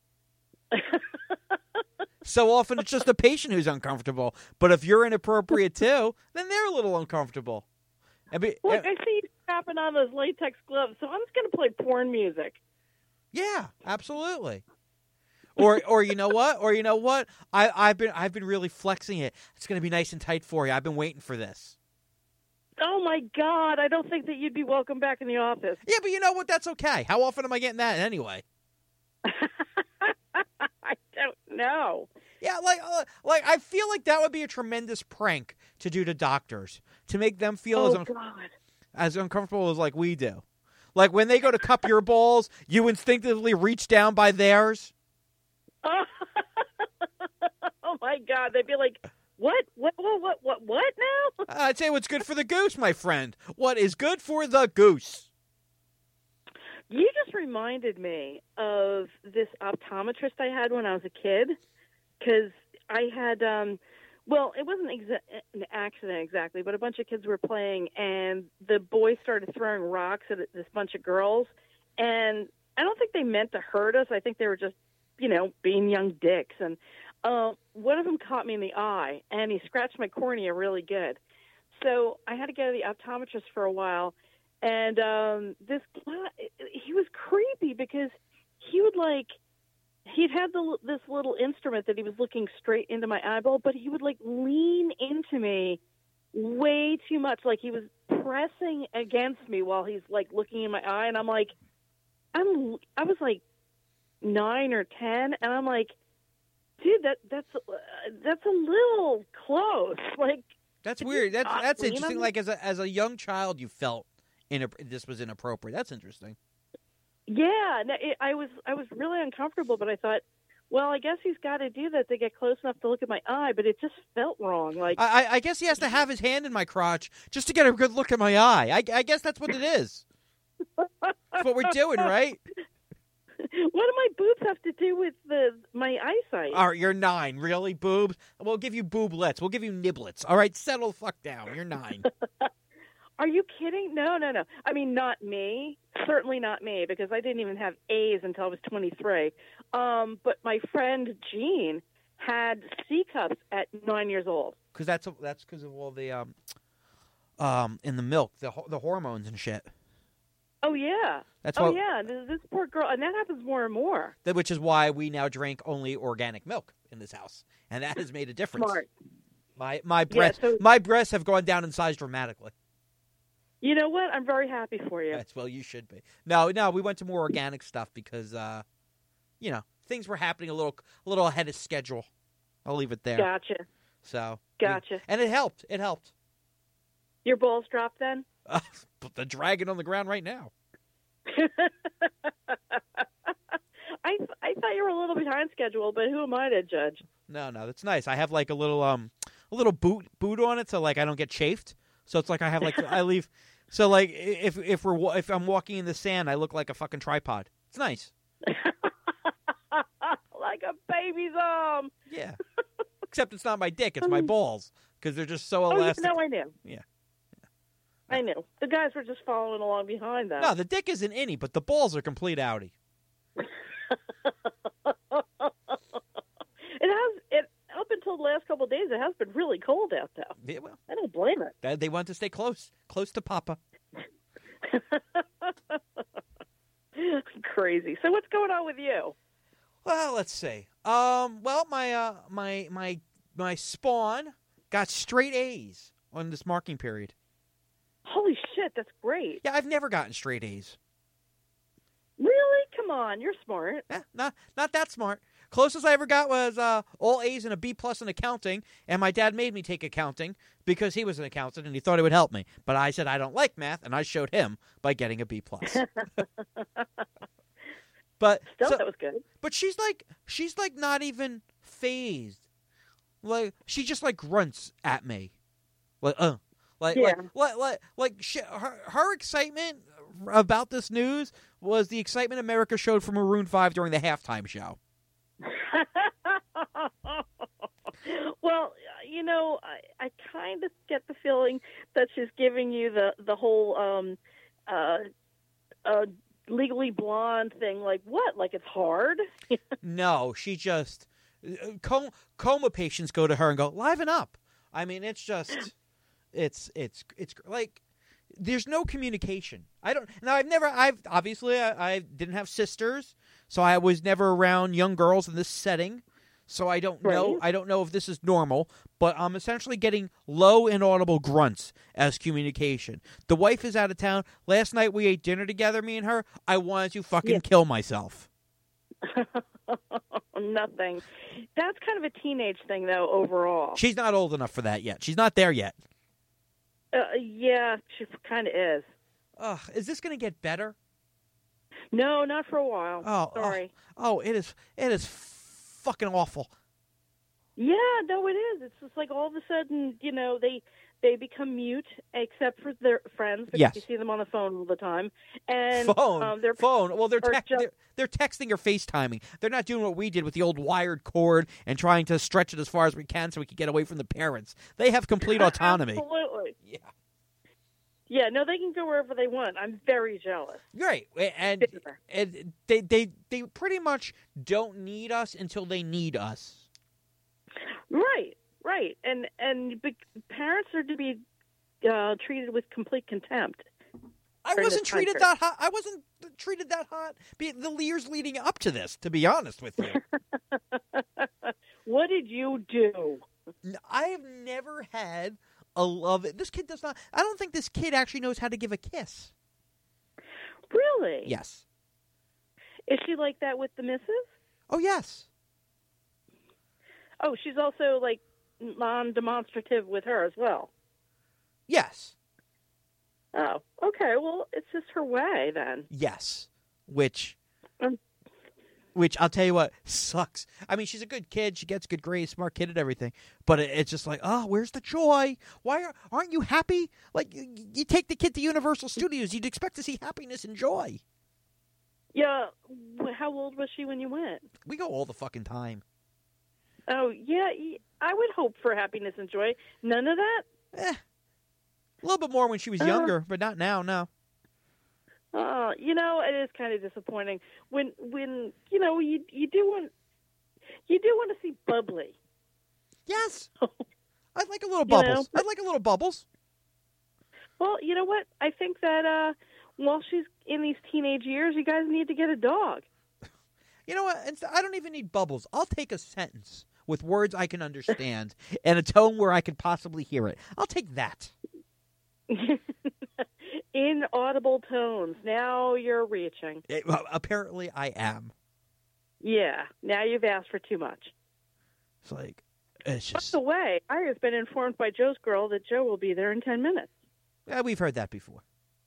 So often it's just the patient who's uncomfortable. But if you're inappropriate too, then they're a little uncomfortable. And be, Look, uh, I see you strapping on those latex gloves, so I'm just going to play porn music. yeah, absolutely. Or, or you know what? Or you know what? I, I've been, I've been really flexing it. It's going to be nice and tight for you. I've been waiting for this. Oh, my God. I don't think that you'd be welcome back in the office. Yeah, but you know what? That's okay. How often am I getting that anyway? I don't know. Yeah, like, uh, like I feel like that would be a tremendous prank to do to doctors to make them feel Oh, as un- God. as uncomfortable as like we do. Like when they go to cup your balls, you instinctively reach down by theirs. Oh, oh my God. They'd be like, what? What, what, what, what, what now? I'd say what's good for the goose, my friend. What is good for the goose? You just reminded me of this optometrist I had when I was a kid, because I had, um, well, it wasn't exa- an accident exactly, but a bunch of kids were playing, and the boys started throwing rocks at this bunch of girls, and I don't think they meant to hurt us. I think they were just, you know, being young dicks. And uh, one of them caught me in the eye, and he scratched my cornea really good. So I had to go to the optometrist for a while. And um, this guy, he was creepy because he would, like, he'd had the, this little instrument that he was looking straight into my eyeball, but he would, like, lean into me way too much. Like, he was pressing against me while he's, like, looking in my eye. And I'm like, I'm, I was, like, nine or ten, and I'm like, dude, that that's uh, that's a little close. Like, that's weird. That's that's lean interesting. on Like as a as a young child, you felt in this was inappropriate. That's interesting. Yeah, no, it, I was I was really uncomfortable, but I thought, well, I guess he's got to do that to get close enough to look at my eye, but it just felt wrong. Like, I, I guess he has to have his hand in my crotch just to get a good look at my eye. I, I guess that's what it is. That's what we're doing, right? What do my boobs have to do with the my eyesight? All right, you're nine. Really, boobs? We'll give you booblets. We'll give you niblets. All right, settle the fuck down. You're nine. Are you kidding? No, no, no. I mean, not me. Certainly not me, because I didn't even have A's until I was twenty-three. Um, but my friend Jean had C cups at nine years old. Because that's that's because of all the um, um, in the milk, the the hormones and shit. Oh yeah. That's oh what, yeah. This, this poor girl, and that happens more and more. That, which is why we now drink only organic milk in this house, and that has made a difference. Smart. My my breasts Yeah, so, my breasts have gone down in size dramatically. You know what? I'm very happy for you. Yes, well, you should be. No, no, we went to more organic stuff because, uh, you know, things were happening a little a little ahead of schedule. I'll leave it there. Gotcha. So Gotcha. We, and it helped. It helped. Your balls dropped then? Uh, put the dragon on the ground right now. I I thought you were a little behind schedule, but who am I to judge? No, no, that's nice. I have like a little um a little boot boot on it, so like I don't get chafed. So it's like I have like I leave. So like if if we're if I'm walking in the sand, I look like a fucking tripod. It's nice. Like a baby's arm. Yeah. Except it's not my dick; it's my balls because they're just so Oh, elastic. no, I knew. Yeah. I knew. The guys were just following along behind that. No, the dick isn't any, but the balls are complete outie. It has it up until the last couple of days. It has been really cold out there. Yeah, well, I don't blame it. they- they want to stay close, close to Papa. Crazy. So what's going on with you? Well, let's see. Um, well, my uh, my my my spawn got straight A's on this marking period. Holy shit, that's great. Yeah, I've never gotten straight A's. Really? Come on, you're smart. Eh, not not that smart. Closest I ever got was uh, all A's and a B plus in accounting, and my dad made me take accounting because he was an accountant and he thought it would help me. But I said I don't like math, and I showed him by getting a B plus. But Still, so, that was good. but she's like she's like not even phased. Like she just like grunts at me, like uh, like Yeah. like like like, like she, her her excitement about this news was the excitement America showed for Maroon five during the halftime show. Well, you know, I, I kind of get the feeling that she's giving you the the whole um, uh, uh, Legally Blonde thing. Like what? Like it's hard? No, she just coma, coma patients go to her and go liven up. I mean, it's just it's it's it's like there's no communication. I don't now. I've never. I've obviously I, I didn't have sisters, so I was never around young girls in this setting. So I don't know. Right. I don't know if this is normal, but I'm essentially getting low inaudible grunts as communication. The wife is out of town. Last night we ate dinner together, me and her. I wanted to fucking Yeah. kill myself. Nothing. That's kind of a teenage thing, though. Overall, She's not old enough for that yet. She's not there yet. uh, yeah, she kind of is. Ugh, is this going to get better? No, not for a while. Oh, Sorry. Oh, oh, it is. It is fucking awful. Yeah, no, it is. It's just like all of a sudden, you know, they they become mute except for their friends because Yes. you see them on the phone all the time. And phone, um, they're phone. Well, they're, or tec- just- they're they're texting or FaceTiming. They're not doing what we did with the old wired cord and trying to stretch it as far as we can so we can get away from the parents. They have complete autonomy. Absolutely. Yeah. Yeah, no, they can go wherever they want. I'm very jealous. Right, and, and they, they they pretty much don't need us until they need us. Right, right, and and be, parents are to be uh, treated with complete contempt. I wasn't treated that hot. I wasn't treated that hot the years leading up to this, to be honest with you. What did you do? I have never had a love. This kid does not. I don't think this kid actually knows how to give a kiss. Really? Yes. Is she like that with the missus? Oh, yes. Oh, she's also like non-demonstrative with her as well. Yes. Oh, okay. Well, it's just her way then. Yes. Which, Um, which I'll tell you what, sucks. I mean, she's a good kid. She gets good grades, smart kid and everything. But it, it's just like, oh, where's the joy? Why are, aren't you happy? Like, you, you take the kid to Universal Studios, you'd expect to see happiness and joy. Yeah. wh- How old was she when you went? We go all the fucking time. Oh, yeah. y- I would hope for happiness and joy. None of that? Eh. A little bit more when she was Uh. younger, but not now, no. Uh, you know, it is kind of disappointing when, when you know, you you do want you do want to see bubbly. Yes. I'd like a little You know, bubbles. but- I'd like a little bubbles. Well, you know what? I think that uh, while she's in these teenage years, you guys need to get a dog. You know what? Inst- I don't even need bubbles. I'll take a sentence with words I can understand and a tone where I could possibly hear it. I'll take that. Inaudible tones. Now you're reaching. It- well, apparently I am. Yeah. Now you've asked for too much. It's like, it's By just, the way, I have been informed by Joe's girl that Joe will be there in ten minutes. yeah, we've heard that before.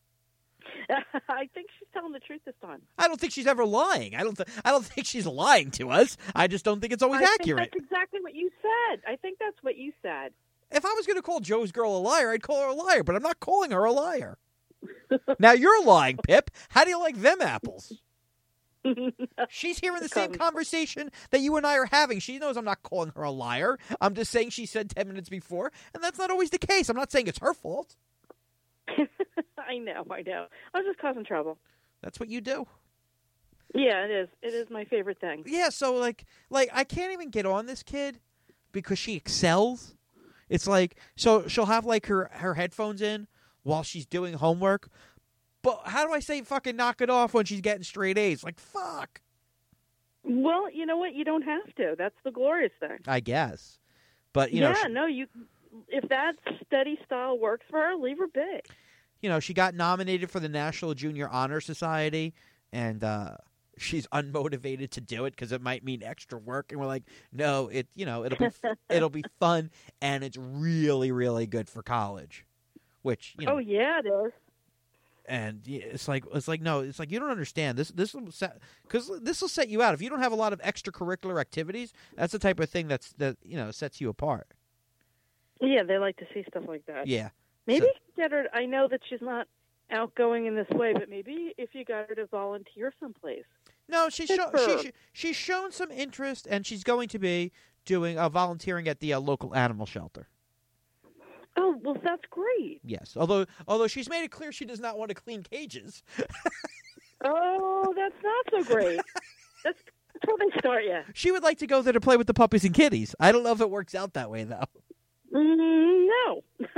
I think she's telling the truth this time. I don't think she's ever lying. I don't. Th- I don't think she's lying to us. I just don't think it's always I accurate. think that's exactly what you said. I think that's what you said. If I was going to call Joe's girl a liar, I'd call her a liar. But I'm not calling her a liar. Now you're lying, Pip. How do you like them apples? She's hearing the same conversation that you and I are having. She knows I'm not calling her a liar. I'm just saying she said ten minutes before, and that's not always the case. I'm not saying it's her fault. I know, I know. I was just causing trouble. That's what you do. Yeah, it is. It is my favorite thing. Yeah, so like like I can't even get on this kid because she excels. It's like so she'll have like her, her headphones in while she's doing homework. But how do I say fucking knock it off when she's getting straight A's? Like fuck. Well, you know what? You don't have to. That's the glorious thing. I guess. But you know yeah, she, no, you. If that steady style works for her, leave her be. you know, she got nominated for the National Junior Honor Society, and uh, she's unmotivated to do it because it might mean extra work. And we're like, no, it you know it'll be it'll be fun, and it's really really good for college. Which you know, Oh yeah, it is. and it's like it's like no, it's like you don't understand this. This will set because this will set you out if you don't have a lot of extracurricular activities. That's the type of thing that's that you know sets you apart. Yeah, they like to see stuff like that. Yeah, Maybe So- get her. I know that she's not outgoing in this way, but maybe if you got her to volunteer someplace. no, she's Good show, for she, her. she, she's shown some interest, and she's going to be doing uh, volunteering at the uh, local animal shelter. Oh, well, that's great. Yes, although although she's made it clear she does not want to clean cages. Oh, that's not so great. That's, that's where they start you. She would like to go there to play with the puppies and kitties. I don't know if it works out that way though. Mm, no.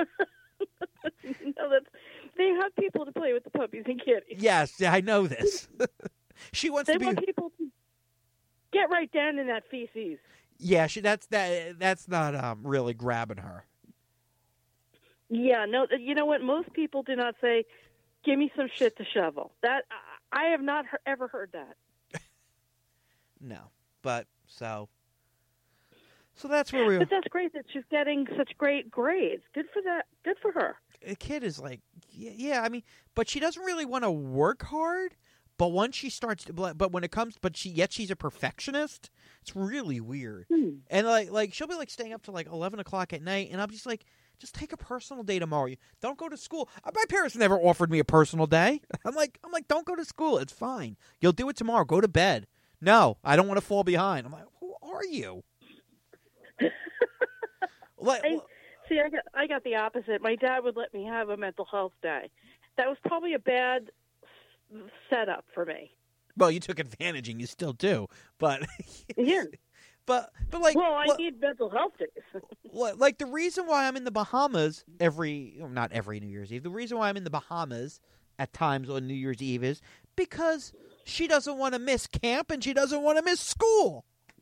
No, that's, they have people to play with the puppies and kitties. Yes, I know this. She wants They to be. want people to get right down in that feces. Yeah, she. That's that. That's not um really grabbing her. Yeah, no, you know what? Most people do not say, "Give me some shit to shovel." That I I have not he- ever heard that. No, but so. So that's where we. But that's great that she's getting such great grades. Good for that. Good for her. A kid is like, yeah, yeah. I mean, but she doesn't really want to work hard. But once she starts, but when it comes, but she yet she's a perfectionist. It's really weird. Hmm. And like, like she'll be like staying up to like eleven o'clock at night, and I'm just like, just take a personal day tomorrow. You don't go to school. Uh, My parents never offered me a personal day. I'm like, I'm like, don't go to school. It's fine. You'll do it tomorrow. Go to bed. No, I don't want to fall behind. I'm like, who are you? like, I, See, I got I got the opposite. My dad would let me have a mental health day. That was probably a bad s- setup for me. Well, you took advantage, and you still do. But Yeah. but but like, Well, I well, need mental health days. like the reason why I'm in the Bahamas every, well, not every New Year's Eve. The reason why I'm in the Bahamas at times on New Year's Eve is because she doesn't want to miss camp and she doesn't want to miss school.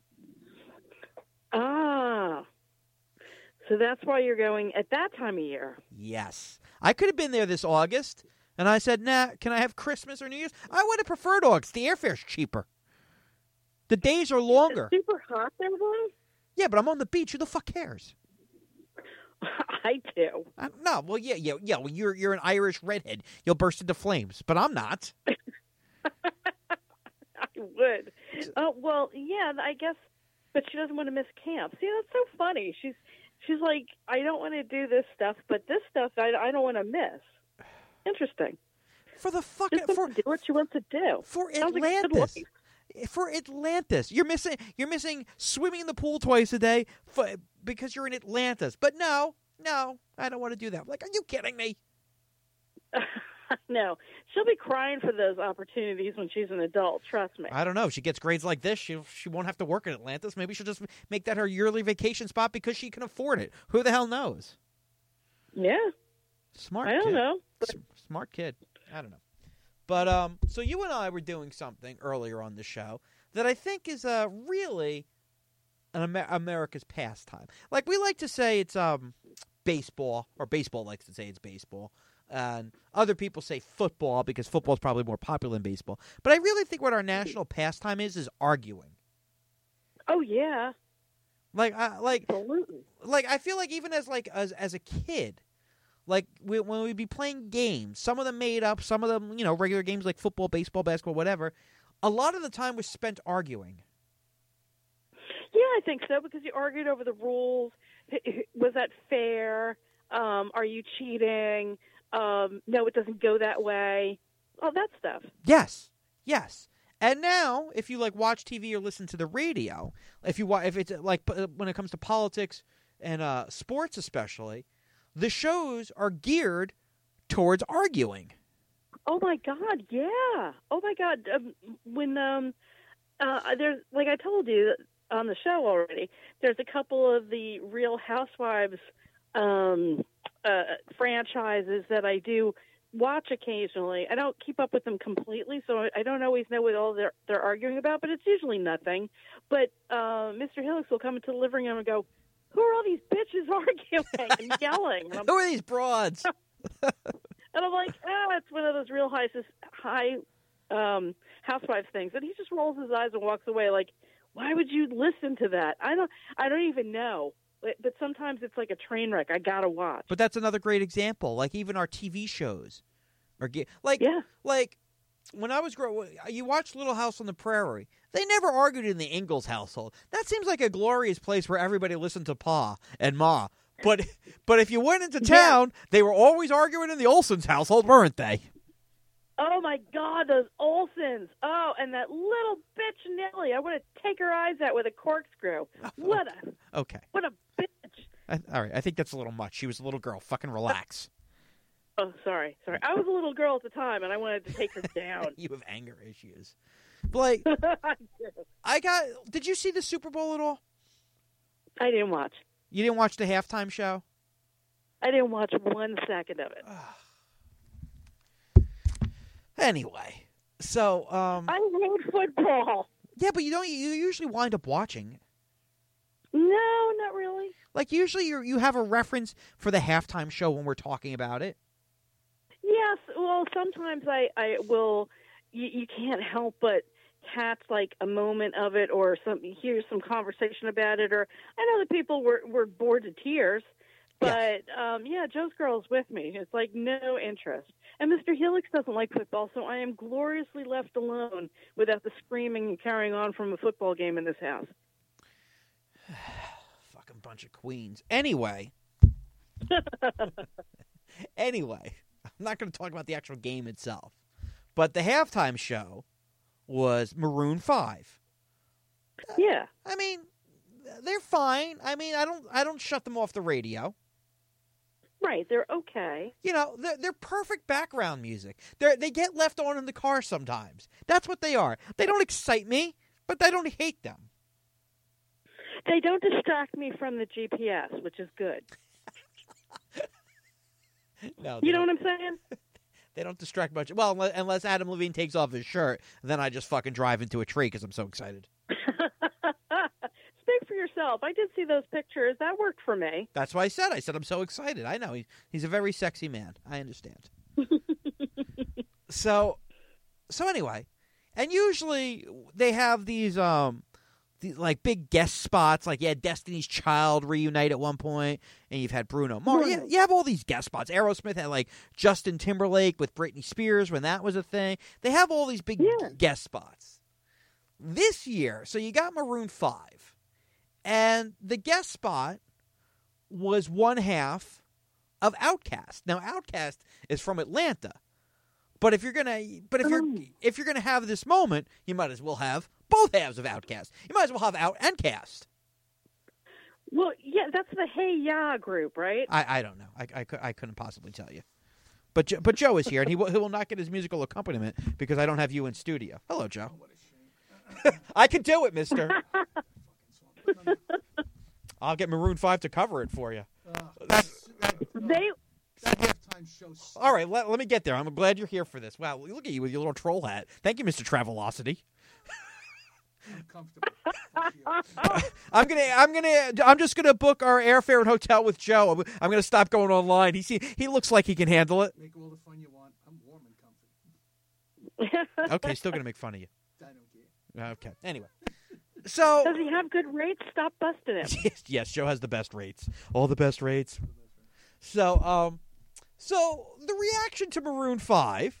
Ah. So that's why you're going at that time of year. Yes. I could have been there this August, and I said, nah, can I have Christmas or New Year's? I would have preferred August. The airfare's cheaper. The days are longer. It's super hot there, though? Yeah, but I'm on the beach. Who the fuck cares? I do. I, no, well, yeah, yeah, yeah. Well, you're you're an Irish redhead. You'll burst into flames, but I'm not. I would. Oh, well, yeah, I guess, but she doesn't want to miss camp. See, that's so funny. She's she's like, I don't want to do this stuff, but this stuff I, I don't want to miss. Interesting. For the fucking Just for do what she wants to do. for Sounds like a good Atlantis. life. For Atlantis, you're missing you're missing swimming in the pool twice a day for, because you're in Atlantis. But no, no, I don't want to do that. I'm like, are you kidding me? No, she'll be crying for those opportunities when she's an adult. Trust me. I don't know. If she gets grades like this, she she won't have to work in Atlantis. Maybe she'll just make that her yearly vacation spot because she can afford it. Who the hell knows? Yeah, Smart. I don't kid. know. S- Smart kid. I don't know. But um, so you and I were doing something earlier on the show that I think is uh really an Amer- America's pastime. Like we like to say it's um baseball, or baseball likes to say it's baseball. And other people say football because football is probably more popular than baseball. But I really think what our national pastime is is arguing. Oh yeah, Like, I, like, absolutely. like I feel like even as like as as a kid, like we, when we'd be playing games, some of them made up, some of them, you know, regular games like football, baseball, basketball, whatever. A lot of the time was spent arguing. Yeah, I think so because you argued over the rules. Was that fair? Um, are you cheating? Um, no, it doesn't go that way. All that stuff. Yes, yes. And now, if you like watch T V or listen to the radio, if you wa- if it's like when it comes to politics and uh, sports, especially, the shows are geared towards arguing. Oh my God, yeah. Oh my God, um, when um, uh, there's like I told you on the show already, there's a couple of the Real Housewives um, uh, franchises that I do watch occasionally. I don't keep up with them completely, so I don't always know what all they're they're arguing about, but it's usually nothing. But uh, Mister Hillix will come into the living room and go, "Who are all these bitches arguing and yelling?" And I'm, Who are these broads? and I'm like, "Ah, it's one of those Real high high um, housewives things." And he just rolls his eyes and walks away. Like, why would you listen to that? I don't. I don't even know. But, but sometimes it's like a train wreck. I gotta watch. But that's another great example. Like even our T V shows, are ge- like Yeah. like when I was growing, you watch Little House on the Prairie. They never argued in the Ingalls household. That seems like a glorious place where everybody listened to Pa and Ma. But but if you went into town, they were always arguing in the Olsen's household, weren't they? Oh my God, those Olsons! Oh, and that little bitch Nellie. I want to take her eyes out with a corkscrew. What a Okay. what a bitch! I, all right. I think that's a little much. She was a little girl. Fucking relax. Oh, sorry, sorry. I was a little girl at the time, and I wanted to take her down. You have anger issues. Blake, I I got. Did you see the Super Bowl at all? didn't watch. You didn't watch the halftime show? I didn't watch one second of it. Anyway, so um, I hate football. yeah, but you don't. You usually wind up watching. No, not really. Like usually, you you have a reference for the halftime show when we're talking about it. Yes, well, sometimes I, I will. You, you can't help but catch like a moment of it, or some hear some conversation about it, or I know that people were were bored to tears. But um, yeah, Joe's Girl's with me. It's like no interest. And Mister Helix doesn't like football, so I am gloriously left alone without the screaming and carrying on from a football game in this house. Fucking bunch of queens. Anyway, anyway, I'm not going to talk about the actual game itself, but the halftime show was Maroon five. Yeah. I mean, they're fine. I mean, I don't I don't shut them off the radio. Right, they're okay. You know, they're, they're perfect background music. They they get left on in the car sometimes. That's what they are. They don't excite me, but I don't hate them. They don't distract me from the G P S, which is good. No, You know don't. what I'm saying? They don't distract much. Well, unless, unless Adam Levine takes off his shirt, then I just fucking drive into a tree because I'm so excited. Speak for yourself. I did see those pictures. That worked for me. That's why I said. I said I'm so excited. I know. He, he's a very sexy man. I understand. so, so anyway, and usually they have these, um, these, like, big guest spots. Like, you had Destiny's Child reunite at one point, and you've had Bruno Mars. You, you have all these guest spots. Aerosmith had, like, Justin Timberlake with Britney Spears when that was a thing. They have all these big Yeah. guest spots. This year, so you got Maroon five. And the guest spot was one half of Outkast. Now, Outkast is from Atlanta, but if you're gonna, but if you're if you're gonna have this moment, you might as well have both halves of Outkast. You might as well have Out and Cast. Well, yeah, that's the Hey Ya group, right? I, I don't know. I, I, cou- I couldn't possibly tell you. But Jo- but Joe is here, and he will, he will not get his musical accompaniment because I don't have you in studio. Hello, Joe. I can do it, mister. I'll get Maroon five to cover it for you. They That halftime show. sucked. All right, let, let me get there. I'm glad you're here for this. Wow, look at you with your little troll hat. Thank you, Mister Travelocity. Uncomfortable. Fuck you. I'm gonna, I'm gonna, I'm just gonna book our airfare and hotel with Joe. I'm, I'm gonna stop going online. He see, he looks like he can handle it. Make all the fun you want. I'm warm and comfy. Okay, still gonna make fun of you. I don't care. Okay. Anyway, so Does he have good rates? Stop busting him. yes, yes, Joe has the best rates. All the best rates. So, um, so the reaction to Maroon five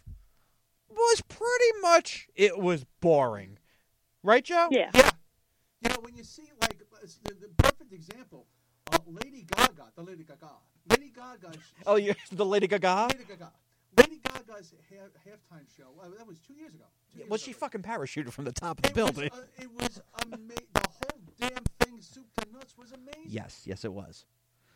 was pretty much it was boring, right, Joe? Yeah. Yeah. You know, when you see, like, the, the perfect example, uh, Lady Gaga, the Lady Gaga. Lady Gaga. she- Oh, you the Lady Gaga? Lady Gaga. Lady Gaga's ha- halftime show, uh, that was two years ago. Two years Well, she ago. fucking parachuted from the top of the It building. Was, uh, it was amazing. The whole damn thing, soup to nuts, was amazing. Yes, yes, it was.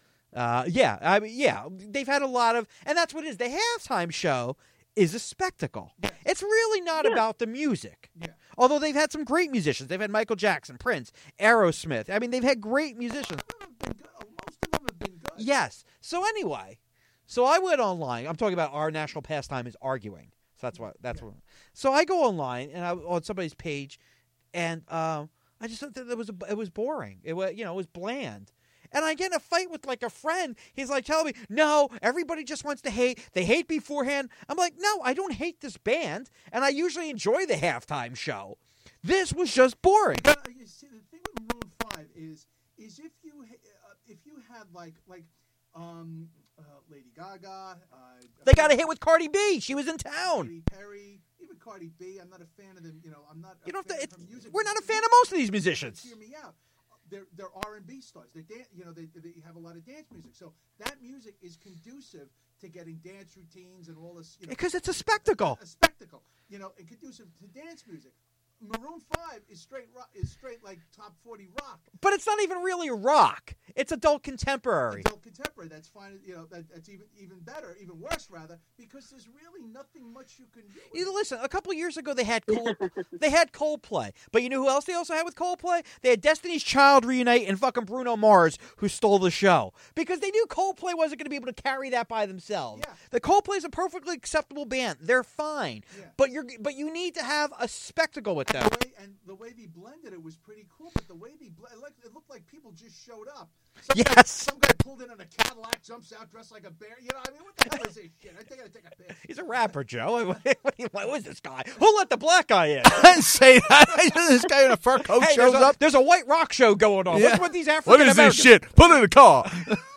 Uh, yeah, I mean, yeah, they've had a lot of, and that's what it is. The halftime show is a spectacle. Yes. It's really not Yeah. about the music. Yeah. Although they've had some great musicians. They've had Michael Jackson, Prince, Aerosmith. I mean, they've had great musicians. Some of them have been good. Oh, most of them have been good. Yes. So anyway, so I went online. I'm talking about our national pastime is arguing. So that's what that's what. So I go online and I on somebody's page, and um, I just thought that it was it was boring. It was you know it was bland. And I get in a fight with, like, a friend. He's, like, telling me, no, everybody just wants to hate. They hate beforehand. I'm like, no, I don't hate this band. And I usually enjoy the halftime show. This was just boring. But uh, you see, the thing with Maroon Five is, is if you ha- uh, if you had like like um, uh, Lady Gaga, uh, They got a hit with Cardi B. She was in town. Katy Perry, even Cardi B. I'm not a fan of them. You know, I'm not. You a don't have fan to, of her music. we're not a But- fan of most of these musicians. Hear me out. They're they're R and B stars. They dan- you know they they have a lot of dance music. So that music is conducive to getting dance routines and all this. You know, Because it's a spectacle. a spectacle. You know, and conducive to dance music. Maroon Five is straight rock, is straight like top forty rock. But it's not even really rock. It's adult contemporary. Adult contemporary. That's fine. You know, that, that's even even better, even worse rather, because there's really nothing much you can do. with You it. listen, a couple of years ago they had Cole, they had Coldplay, but you know who else they also had with Coldplay? They had Destiny's Child reunite and fucking Bruno Mars, who stole the show because they knew Coldplay wasn't going to be able to carry that by themselves. Yeah. The Coldplay's a perfectly acceptable band; they're fine, Yeah. but you're but you need to have a spectacle with them. The way, and the way they blended it was pretty cool, but the way they blended, it, looked- it looked like people just showed up. Some Guy, Yes. some guy pulled in on a Cadillac, jumps out dressed like a bear. You know, I mean, what the hell is this shit? I think I gotta take a piss. He's a rapper, Joe. What, what, what is this guy? Who let the black guy in? I didn't say that. This guy in a fur coat Hey, shows there's a, up. there's a white rock show going on. Yeah. What's with these African What is this shit? Put it in the car.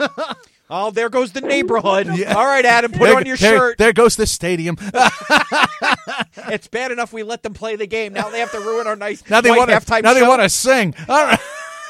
Oh, there goes the neighborhood. Yeah. All right, Adam, put there, on your there- shirt. There goes the stadium. It's bad enough we let them play the game. Now they have to ruin our nice Now they white want to. halftime Now they show. want to sing. All right.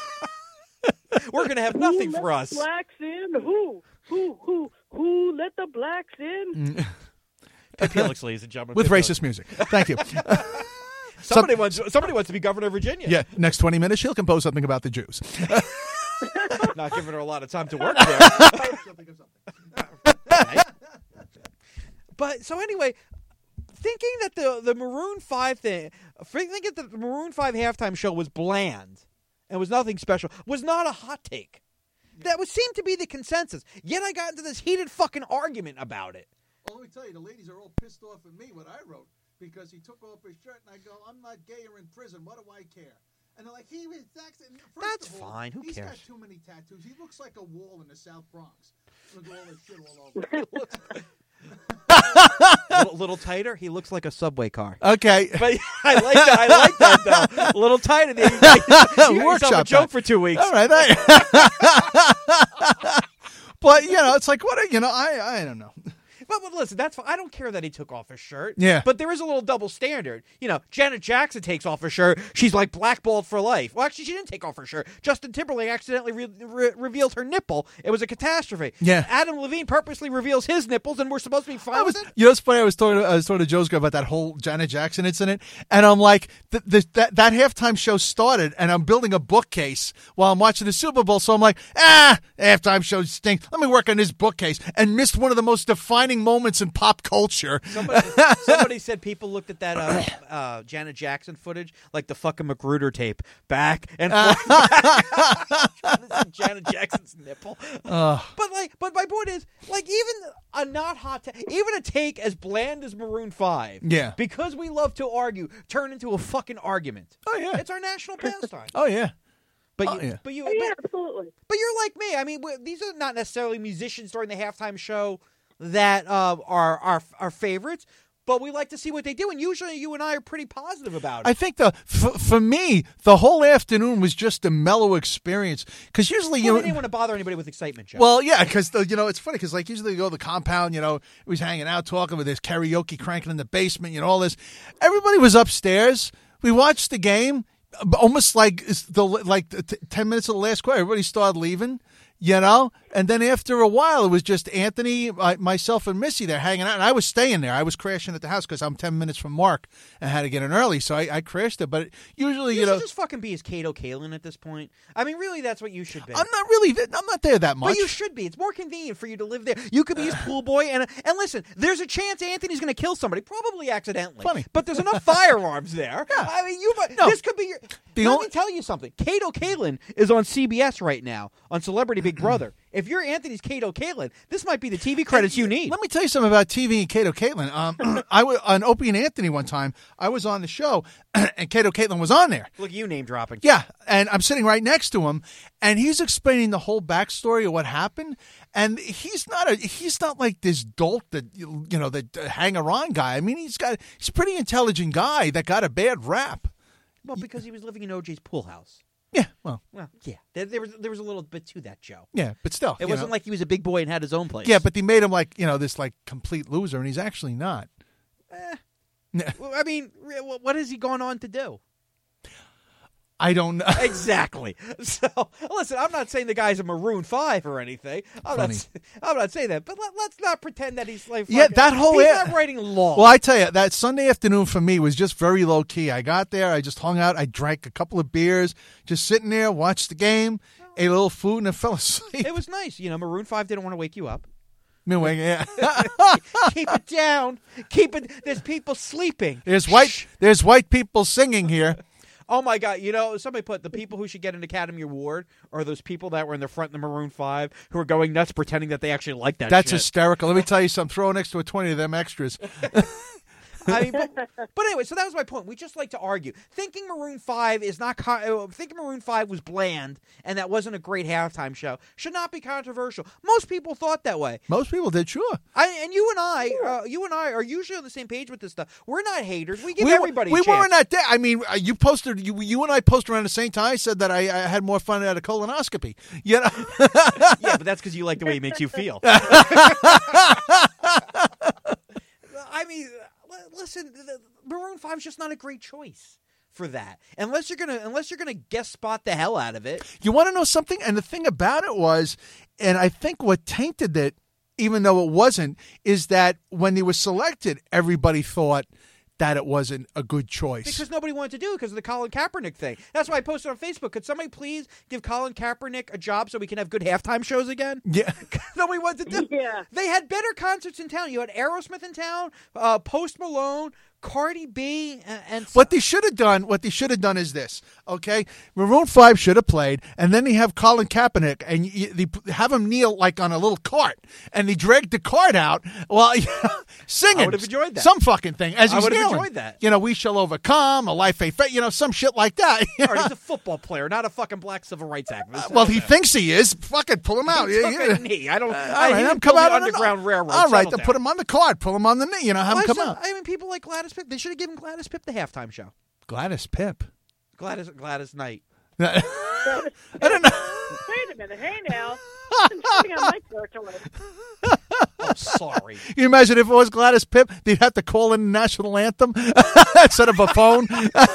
We're going to have nothing Who for let us. the blacks in? Who? Who? Who? Who let the blacks in? Felix, ladies and gentlemen. With Felix. racist music. Thank you. Somebody wants. Somebody wants to be governor of Virginia. Yeah. Next twenty minutes, she'll compose something about the Jews. Not giving her a lot of time to work there. Something of something. Okay. But so anyway, thinking that the the Maroon five thing, thinking that the Maroon five halftime show was bland and was nothing special, was not a hot take. That would seem to be the consensus. Yet I got into this heated fucking argument about it. Well, let me tell you, the ladies are all pissed off at me what I wrote because he took off his shirt, and I go, I'm not gay or in prison. What do I care? And they're like, he was Zaxxon. That's of all, fine. Who he's cares? He's got too many tattoos. He looks like a wall in the South Bronx with all this shit all over. a little, little tighter. He looks like a subway car. Okay. But I like that. I like that though. A little tighter. There. You got yourself a joke for two weeks. All right. But you know, it's like what? You know, I I don't know. But, but listen, that's fine. I don't care that he took off his shirt. Yeah. But there is a little double standard. You know, Janet Jackson takes off her shirt. She's like blackballed for life. Well, actually, she didn't take off her shirt. Justin Timberlake accidentally re- re- revealed her nipple. It was a catastrophe. Yeah. Adam Levine purposely reveals his nipples, and we're supposed to be fine I was, with it? you know, it's funny. I was talking, to, I was talking to Joe's guy about that whole Janet Jackson incident, and I'm like, the, the, that that halftime show started, and I'm building a bookcase while I'm watching the Super Bowl. So I'm like, ah, halftime show stinks. Let me work on this bookcase, and missed one of the most defining moments in pop culture. Somebody, somebody said people looked at that uh, uh, Janet Jackson footage like the fucking Magruder tape, back and forth. Back. Janet Jackson's nipple. Uh, but like, but my point is, like, even a not hot, ta- even a take as bland as Maroon five, Yeah. because we love to argue, turn into a fucking argument. Oh, yeah. It's our national pastime. oh yeah. But Oh, you, yeah. but you, Oh, yeah, but, absolutely. but you're like me. I mean, we- these are not necessarily musicians during the halftime show that uh, are our our favorites, but we like to see what they do, and usually you and I are pretty positive about it. I think the f- for me the whole afternoon was just a mellow experience because usually well, you they know. didn't want to bother anybody with excitement, Joe. Well, yeah, because you know it's funny because like usually you go to the compound, you know, we was hanging out talking with this karaoke cranking in the basement, you know, all this. Everybody was upstairs. We watched the game, almost like it's the like the t- ten minutes of the last quarter. Everybody started leaving, you know, and then after a while, it was just Anthony, uh, myself, and Missy there hanging out, and I was staying there. I was crashing at the house because I'm ten minutes from Mark and had to get in early, so I, I crashed it. But usually, you, you, should know, just fucking be as Kato Kalin at this point. I mean, really, that's what you should be. I'm not really, I'm not there that much. But you should be. It's more convenient for you to live there. You could be his pool boy, and and listen, there's a chance Anthony's going to kill somebody, probably accidentally. Funny. But there's enough firearms there. Yeah. I mean, you. No. This could be your. The Let only- me tell you something. Kato Kalin is on C B S right now on Celebrity Big Brother. If you're Anthony's Kato Kalin, this might be the T V credits you need. Let me tell you something about T V and Kato Caitlin. Um, I was on Opie and Anthony one time. I was on the show, and Kato Caitlin was on there. Look at you name dropping. Yeah, and I'm sitting right next to him, and he's explaining the whole backstory of what happened. And he's not a he's not like this dolt that you know that uh, hanger on guy. I mean, he's got he's a pretty intelligent guy that got a bad rap. Well, because he was living in O J's pool house. Yeah, well, Well, yeah, there, there was there was a little bit to that, Joe. yeah, but still, It you wasn't know. like he was a big boy and had his own place. Yeah, but they made him like you know this like complete loser, and he's actually not. Eh. Yeah. Well, I mean, re- what has he gone on to do? I don't know. Exactly. So, listen, I'm not saying the guy's a Maroon Five or anything. I'm Funny. not. I'm not saying that. But let, let's not pretend that he's like. Yeah, fucking- that whole He's a- not writing law. Well, I tell you, that Sunday afternoon for me was just very low key. I got there, I just hung out, I drank a couple of beers, just sitting there, watched the game, ate a little food, and then fell asleep. It was nice. You know, Maroon Five didn't want to wake you up. Anyway, yeah. Keep it down. Keep it. There's people sleeping. There's white. There's white people singing here. Oh my God! You know, somebody put the people who should get an Academy Award are those people that were in the front in the Maroon Five who are going nuts pretending that they actually like that. That's shit. hysterical. Let me tell you something. Throw next to a twenty of them extras. I mean, but, but anyway, so that was my point. We just like to argue. Thinking Maroon Five is not con- uh, thinking Maroon Five was bland and that wasn't a great halftime show should not be controversial. Most people thought that way. Most people did, sure. I, and you and I, uh, you and I are usually on the same page with this stuff. We're not haters. We give we everybody. we a chance. weren't that day. I mean, uh, you posted. You, you and I posted around the same time. I said that I, I had more fun at a colonoscopy. You know? Yeah, but that's because you like the way he makes you feel. I mean, l- listen, the, the Maroon Five is just not a great choice for that. Unless you're gonna, unless you're gonna guest spot the hell out of it. You want to know something? And the thing about it was, and I think what tainted it, even though it wasn't, is that when they were selected, everybody thought that it wasn't a good choice. Because nobody wanted to do it because of the Colin Kaepernick thing. That's why I posted on Facebook. Could somebody please give Colin Kaepernick a job so we can have good halftime shows again? Yeah. Nobody wanted to do it. Yeah. They had better concerts in town. You had Aerosmith in town, uh, Post Malone, Cardi B, and, and What they should have done, what they should have done is this, okay? Maroon five should have played, and then they have Colin Kaepernick, and you, they have him kneel like on a little cart, and they drag the cart out while singing. I would have enjoyed that. Some fucking thing as I he's would have kneeling. enjoyed that. You know, we shall overcome, a life ain't fair, you know, some shit like that. All right, he's a football player, not a fucking black civil rights activist. Well, he thinks he is. Fucking pull him out. He Yeah, took yeah. a knee. I don't. Uh, I, all right, he I'm didn't come build out the on the- Underground Railroad. All right, Settle then down. put him on the card, pull him on the knee. You know, have Why him come is that- out. I mean, people like Gladys Pip. They should have given Gladys Pip the halftime show. Gladys Pip. Gladys Gladys Knight. I don't know. Wait a minute. Hey, now. I'm jumping on my territory. I'm sorry. Can you imagine if it was Gladys Pip, they'd have to call in the national anthem instead of a phone?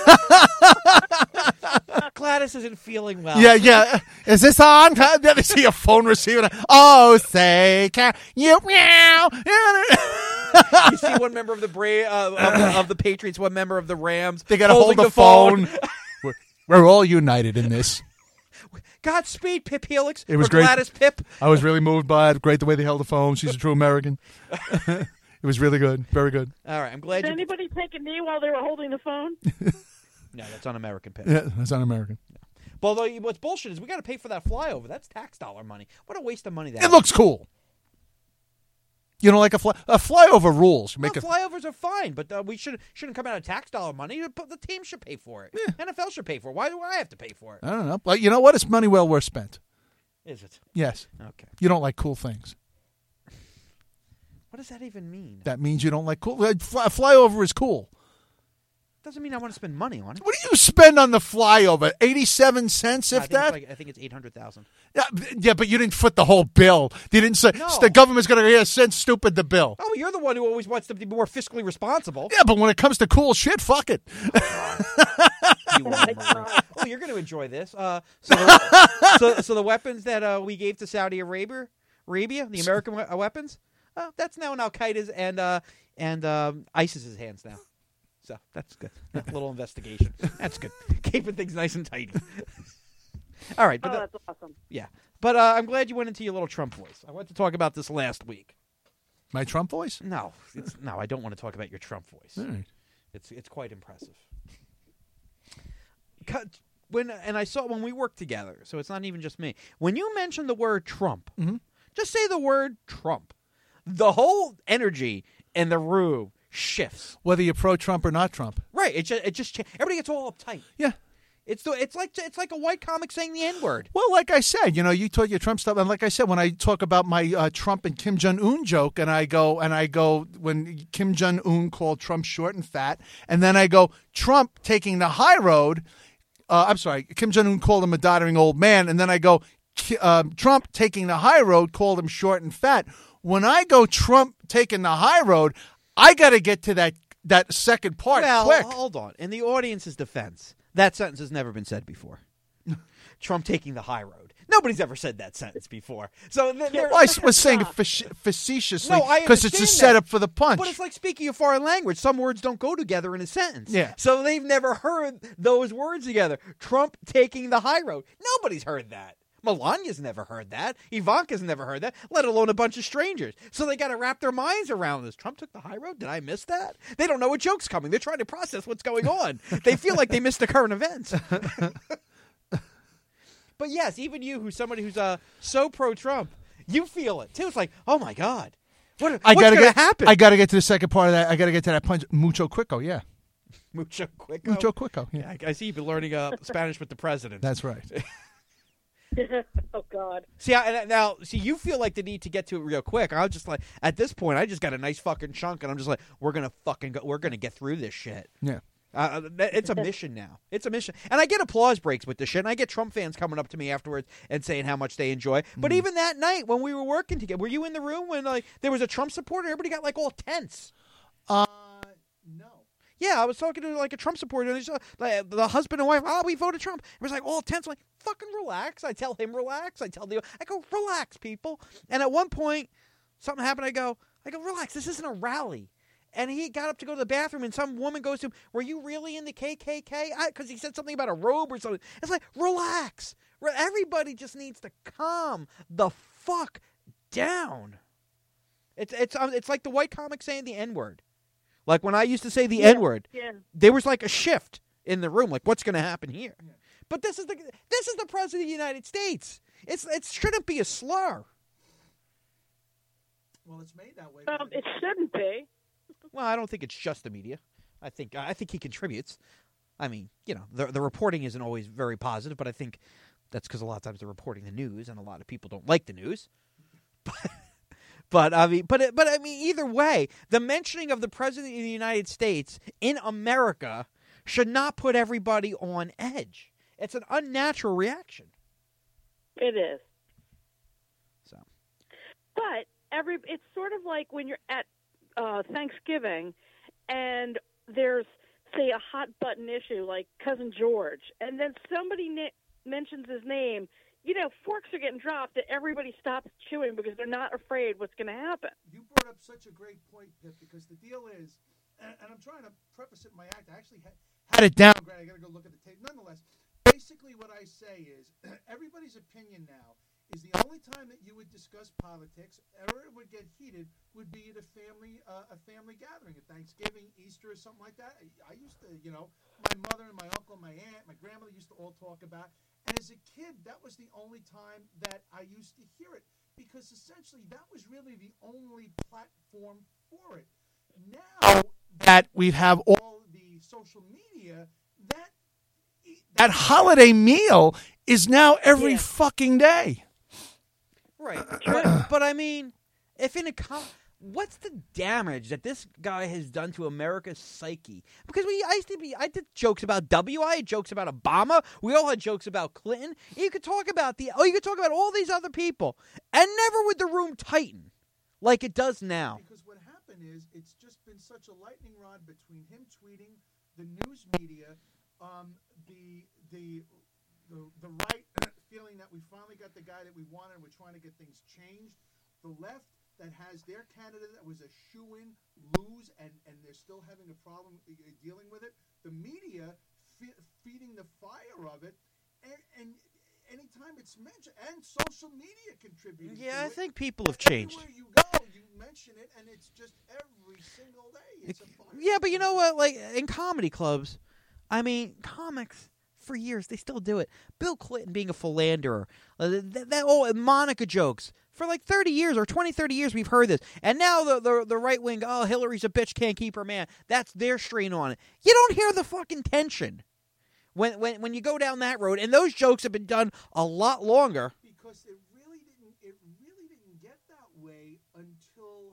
Gladys isn't feeling well. Yeah, yeah. Is this on? Then they see a phone receiver. Oh, say, can you meow? You see one member of the Bra- uh, of, the, of the Patriots, one member of the Rams. They got to hold holding the phone. we're, we're all united in this. Godspeed, Pip Helix. It was for great. Gladys Pip. I was really moved by it. Great the way they held the phone. She's a true American. It was really good. Very good. All right, I'm glad Did you. anybody take a knee while they were holding the phone? No, that's un-American, Pip. Yeah, that's un-American. But although what's bullshit is we got to pay for that flyover. That's tax dollar money. What a waste of money that It is. looks cool. You know, like a fly, a flyover rules. No, Make a, flyovers are fine, but uh, we should shouldn't come out of tax dollar money. The team should pay for it. N F L should pay for it. Why do I have to pay for it? I don't know. Like, you know what? It's money well worth spent. Is it? Yes. Okay. You don't like cool things. What does that even mean? That means you don't like cool. A fly, a flyover is cool. Doesn't mean I want to spend money on it. What do you spend on the flyover? Eighty-seven cents, I if think that. It's like, I think it's eight hundred thousand. Yeah, yeah, but you didn't foot the whole bill. You didn't say No. the government's going to yeah, send stupid the bill. Oh, you're the one who always wants to be more fiscally responsible. Yeah, but when it comes to cool shit, fuck it. You are, Marie. Oh, you're going to enjoy this. Uh, so, the, so, so the weapons that uh, we gave to Saudi Arabia, Arabia, the American we- uh, weapons, uh, that's now in Al Qaeda's and uh, and um, ISIS's hands now. So that's good. A little investigation. That's good. Keeping things nice and tidy. All right, but Oh, the- that's awesome. yeah, but uh, I'm glad you went into your little Trump voice. I wanted to talk about this last week. My Trump voice? No, it's, no, I don't want to talk about your Trump voice. All right. It's it's quite impressive. Cut when and I saw when we worked together, so it's not even just me. When you mention the word Trump, Mm-hmm. just say the word Trump. The whole energy in the room shifts. Whether you're pro-Trump or not Trump. Right? It just it just cha- everybody gets all uptight. Yeah. It's the, it's like it's like a white comic saying the N word. Well, like I said, you know, you talk your Trump stuff, and like I said, when I talk about my uh, Trump and Kim Jong Un joke, and I go, and I go, when Kim Jong Un called Trump short and fat, and then I go, Trump taking the high road. Uh, I'm sorry, Kim Jong Un called him a doddering old man, and then I go, uh, Trump taking the high road called him short and fat. When I go, Trump taking the high road, I got to get to that that second part Well, quick. hold on. In the audience's defense, that sentence has never been said before. Trump taking the high road. Nobody's ever said that sentence before. So th- there- Well, I was saying it fac- facetiously No, I because it's a understand setup that. for the punch. But it's like speaking a foreign language. Some words don't go together in a sentence. Yeah. So they've never heard those words together. Trump taking the high road. Nobody's heard that. Melania's never heard that. Ivanka's never heard that, let alone a bunch of strangers. So they got to wrap their minds around this. Trump took the high road? Did I miss that? They don't know a joke's coming. They're trying to process what's going on. They feel like they missed the current events. But yes, even you, who's somebody who's uh, so pro-Trump, you feel it too. It's like, oh my God, what, I what's gotta going to get. happen? I gotta get to the second part of that. I gotta get to that punch. Mucho quico, yeah. Mucho quick. Mucho quico, yeah. Yeah, I, I see you've been learning uh, Spanish with the president. That's right. Oh, God. See, I, now, see, you feel like the need to get to it real quick. I was just like, at this point, I just got a nice fucking chunk, and I'm just like, we're gonna fucking go, we're gonna get through this shit. Yeah. Uh, it's a mission now. It's a mission, and I get applause breaks with this shit. And I get Trump fans coming up to me afterwards and saying how much they enjoy. But even that night when we were working together, were you in the room when like there was a Trump supporter? Everybody got like all tense. Uh, no. Yeah, I was talking to like a Trump supporter, and he's, uh, like, the husband and wife. Oh, we voted Trump. It was like all tense. I'm like, fucking relax. I tell him relax. I tell the I go relax, people. And at one point, something happened. I go, I go relax. This isn't a rally. And he got up to go to the bathroom, and some woman goes to him, "Were you really in the K K K?" Because he said something about a robe or something. It's like, relax. Everybody just needs to calm the fuck down. It's it's um, it's like the white comic saying the N-word. Like when I used to say the Yeah, N-word, yeah. there was like a shift in the room. Like, what's going to happen here? Yeah. But this is the this is the president of the United States. It's it shouldn't be a slur. Well, it's made that way. Um, it shouldn't be. Well, I don't think it's just the media. I think I think he contributes. I mean, you know, the the reporting isn't always very positive, but I think that's because a lot of times they're reporting the news, and a lot of people don't like the news. But, but I mean, but but I mean, either way, the mentioning of the president of the United States in America should not put everybody on edge. It's an unnatural reaction. It is. So, but every it's sort of like when you're at uh, Thanksgiving, and there's say a hot button issue like Cousin George, and then somebody na- mentions his name. You know, forks are getting dropped, and everybody stops chewing because they're not afraid what's going to happen. You brought up such a great point, Pip, because the deal is, and, and I'm trying to preface it in my act. I actually had, had it down. I got to go look at the tape. Nonetheless, basically what I say is everybody's opinion now is the only time that you would discuss politics or it would get heated would be at a family uh, a family gathering, at Thanksgiving, Easter, or something like that. I, I used to, you know, my mother and my uncle, my aunt, my grandmother used to all talk about. And as a kid, that was the only time that I used to hear it because essentially that was really the only platform for it. Now that we have all the social media, that that holiday meal is now every Yeah. fucking day. right. But, but I mean, if in a com- what's the damage that this guy has done to America's psyche? Because we, I used to be, I did jokes about W. I had jokes about Obama. We all had jokes about Clinton. You could talk about the, oh, you could talk about all these other people, and never would the room tighten like it does now. Because what happened is it's just been such a lightning rod between him tweeting, the news media, um, the the the the right feeling that we finally got the guy that we wanted. We're trying to get things changed. The left that has their candidate that was a shoo-in lose, and, and they're still having a problem uh, dealing with it. The media fe- feeding the fire of it, and, and anytime it's mentioned, and social media contributing. Yeah, I to it. think people have changed. Everywhere you go, you mention it, and it's just every single day. It's a fire. Yeah, but you know what? Like in comedy clubs, I mean, comics for years they still do it. Bill Clinton being a philanderer, uh, that, that oh, Monica jokes for like thirty years or twenty, thirty years we've heard this, and now the the, the right wing, oh, Hillary's a bitch, can't keep her man. That's their strain on it. You don't hear the fucking tension when when when you go down that road, and those jokes have been done a lot longer. Because it really didn't. It really didn't get that way until,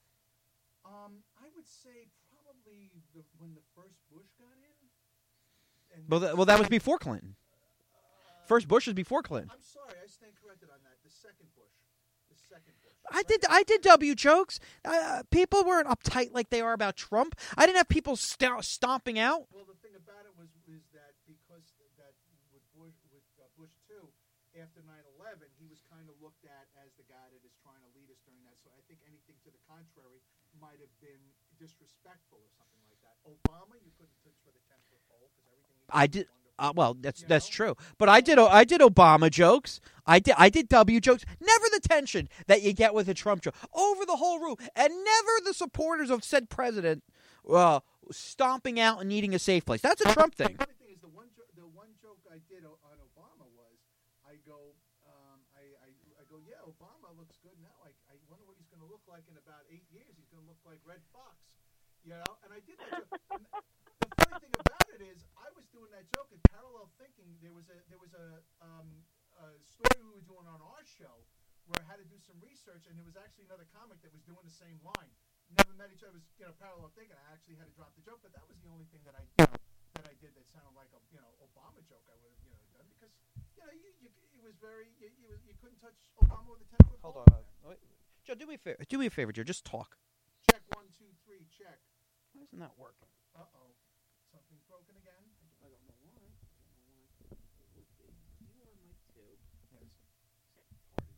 um, I would say probably the, when the first Bush got in. And Well, that, well, that was before Clinton. First Bush was before Clinton. I'm sorry, I stand corrected on that. The second Bush. The second Bush. I did I did W jokes. Uh, people weren't uptight like they are about Trump. I didn't have people st- stomping out. Well, the thing about it was is that because that with Bush with uh, Bush two, after nine eleven, he was kind of looked at as the guy that is trying to lead us during that. So I think anything to the contrary might have been disrespectful or something like that. Obama, you couldn't touch with a ten foot pole because everything. He I did did. was wonderful. Uh, well, that's You that's know? true. But I did I did Obama jokes. I did I did W jokes. Never the tension that you get with a Trump joke over the whole room, and never the supporters of said president uh, stomping out and needing a safe place. That's a Trump thing. The funny thing is, the one jo- the one joke I did o- on Obama was, I go, um, I, I I go, yeah, Obama looks good now. I I wonder what he's going to look like in about eight years. He's going to look like Red Fox, you know. And I did that joke. And the funny thing about it is, I was doing that joke in parallel thinking. There was a there was a, um, a story we were doing on our show where I had to do some research, and there was actually another comic that was doing the same line. Never met each other. It was, you know, parallel thinking. I actually had to drop the joke, but that was the only thing that I you know, that I did that sounded like a you know Obama joke. I would have you know done because you know you, you it was very you, you, was, you couldn't touch Obama with a ten foot pole. Hold on, uh, wait. Joe. Do me a favor. Do me a favor, Joe. Just talk. Check one two three. Check. Why isn't that working? Uh oh, something's broken again. I don't know why.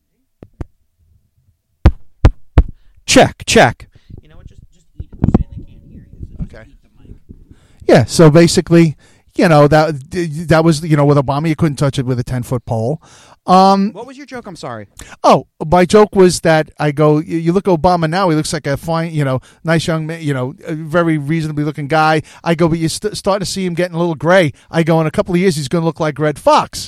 Check, check. You know what? Just just eat it. They're saying they Yeah. So basically, you know, that that was, you know, with Obama, you couldn't touch it with a ten-foot pole. Um, What was your joke? I'm sorry. oh, my joke was that I go, you you look at Obama now, he looks like a fine, you know, nice young man, you know, a very reasonably looking guy. I go, but you're st- starting to see him getting a little gray. I go, in a couple of years, he's going to look like Red Fox.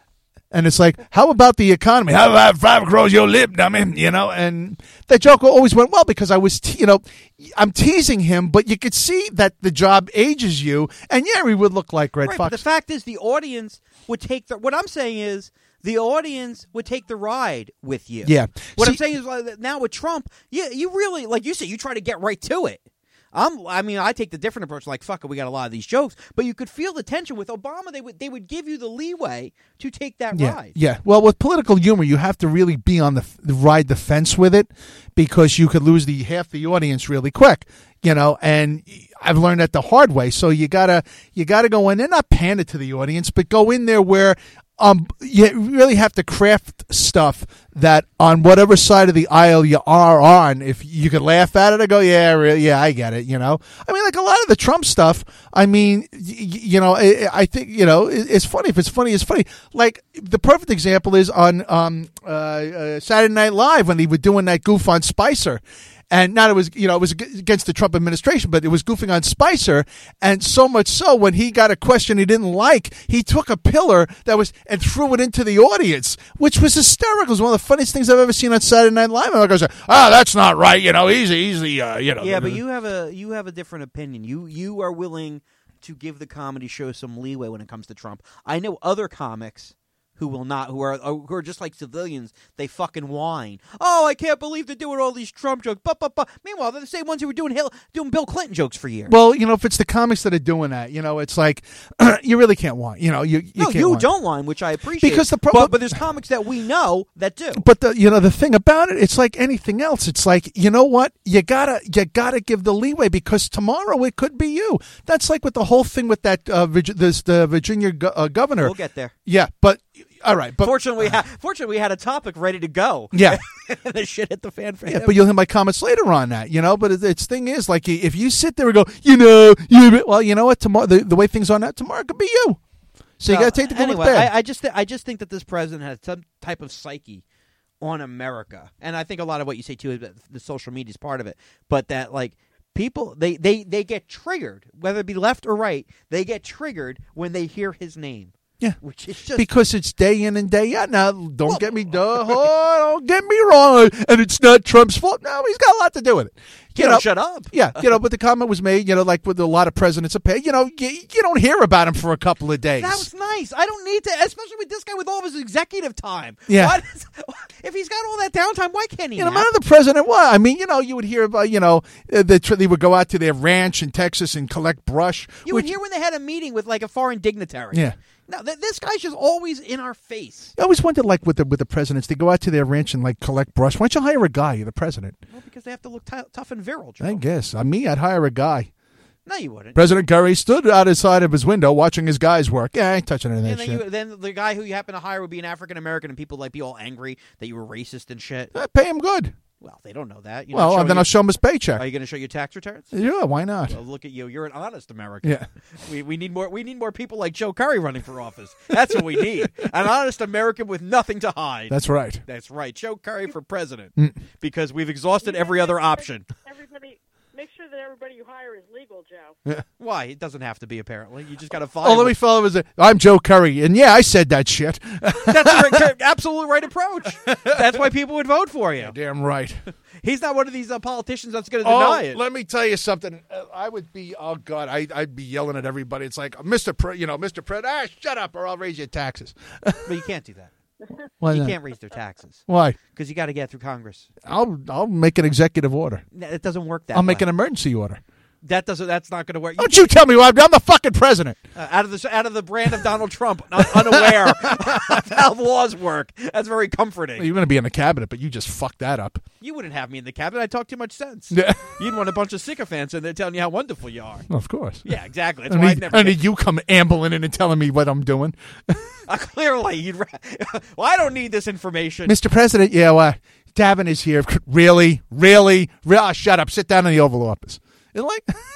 And it's like, how about the economy? How about five grows your lip, dummy? You know, and that joke always went well because I was, te- you know, I'm teasing him, but you could see that the job ages you. And yeah, he would look like Red Right, Fox. but the fact is, the audience would take the. What I'm saying is, the audience would take the ride with you. Yeah. What See- I'm saying is, like, now with Trump, you you really, like you say, you try to get right to it. I'm, I mean, I take the different approach. Like, fuck it, we got a lot of these jokes, but you could feel the tension with Obama. They would they would give you the leeway to take that Yeah, ride. yeah. Well, with political humor, you have to really be on the, the ride the fence with it because you could lose the half the audience really quick. You know, and I've learned that the hard way. So you gotta you gotta go in there, not pander to the audience, but go in there where um you really have to craft stuff that on whatever side of the aisle you are on, if you could laugh at it, I go, yeah, really, yeah, I get it. You know, I mean, like a lot of the Trump stuff. I mean, y- you know, I, I think you know it- it's funny. If it's funny, it's funny. Like the perfect example is on um uh, uh, Saturday Night Live when they were doing that goof on Spicer. And not it was, you know, it was against the Trump administration, but it was goofing on Spicer. And so much so, when he got a question he didn't like, he took a pillar that was and threw it into the audience, which was hysterical. It was one of the funniest things I've ever seen on Saturday Night Live. And I goes, "Oh, that's not right." You know, easy, easy. Uh, you know. Yeah, but you have a you have a different opinion. You you are willing to give the comedy show some leeway when it comes to Trump. I know other comics who will not, who are who are just like civilians. They fucking whine. Oh, I can't believe they're doing all these Trump jokes. But, but, but. Meanwhile, they're the same ones who were doing Hill, doing Bill Clinton jokes for years. Well, you know, if it's the comics that are doing that, you know, it's like you really can't whine. You know, you, you no, can't you whine. don't whine, which I appreciate. Because the but, problem- but there's comics that we know that do. But the you know the thing about it, it's like anything else. It's like, you know what, you gotta you gotta give the leeway because tomorrow it could be you. That's like with the whole thing with that uh, Virgi- this the Virginia go- uh, governor. We'll get there. Yeah, but all right, but Fortunately, we ha- fortunately we had a topic ready to go. yeah. And the shit hit the fan for Yeah, him. but you'll hear my comments later on that, you know. But it- its thing is, like, if you sit there and go, you know, you well, you know what, tomorrow the, the way things are now, tomorrow it could be you. So you No, got to take the good anyway, with bad. I, I just th- I just think that this president has some type of psyche on America, and I think a lot of what you say too is that the social media is part of it. But that like people they, they, they get triggered, whether it be left or right, they get triggered when they hear his name. Yeah, which is just because it's day in and day out. Now, don't get me, duh, oh, don't get me wrong, and it's not Trump's fault. No, he's got a lot to do with it. you know, shut up. Yeah, you know, but the comment was made, you know, like with a lot of presidents of pay, you know, you, you don't hear about him for a couple of days. That was nice. I don't need to, especially with this guy with all of his executive time. Yeah. Why does, if he's got all that downtime, why can't he? You know, nap? none of the president was. I mean, you know, you would hear about, you know, uh, the, they would go out to their ranch in Texas and collect brush. You which, would hear when they had a meeting with like a foreign dignitary. Yeah. No, th- this guy's just always in our face. I always wondered, like, with the with the presidents, they go out to their ranch and, like, collect brush. Why don't you hire a guy, you're the president? Well, because they have to look t- tough and virile, Joe. I guess. Uh, me, I'd hire a guy. No, you wouldn't. President Curry stood outside of his window watching his guys work. Yeah, I ain't touching any of that And then, shit. you, then the guy who you happen to hire would be an African American, and people like be all angry that you were racist and shit. I pay him good. Well, they don't know that. You're Well, not then showing I'll show him his your- paycheck. Are you going to show your tax returns? Yeah, why not? Well, look at you. You're an honest American. Yeah. We we need more. We need more people like Joe Curry running for office. That's what we need. An honest American with nothing to hide. That's right. That's right. Joe Curry for president Mm. because we've exhausted every other option. Everybody, make sure that everybody you hire is legal, Joe. Why? It doesn't have to be. Apparently, you just got to Oh, follow. let me follow his. I'm Joe Curry, and yeah, I said that shit. That's the right, absolute right approach. That's why people would vote for you. Damn right. He's not one of these uh, politicians that's going to Oh, deny it. let me tell you something. Uh, I would be, oh God, I, I'd be yelling at everybody. It's like, Mister Pre, you know, Mister Pred, ah, shut up, or I'll raise your taxes. But you can't do that. Why You not? can't raise their taxes Why? because you got to get through Congress. I'll, I'll make an executive order. No, it doesn't work that I'll way. make an emergency order. That doesn't. That's not going to work. Don't you tell me why I'm the fucking president. Uh, out of the out of the brand of Donald Trump, un- unaware of how laws work. That's very comforting. You're going to be in the cabinet, but you just fucked that up. You wouldn't have me in the cabinet. I talk too much sense. Yeah. You'd want a bunch of sycophants in there telling you how wonderful you are. Of course. Yeah, exactly. That's I why I'd need, never. I need you come ambling in and telling me what I'm doing. Uh, clearly, you'd. Ra- well, I don't need this information. Mister President, yeah, well, Davin is here. Really? Really? Re- oh, shut up. Sit down in the Oval Office. And like,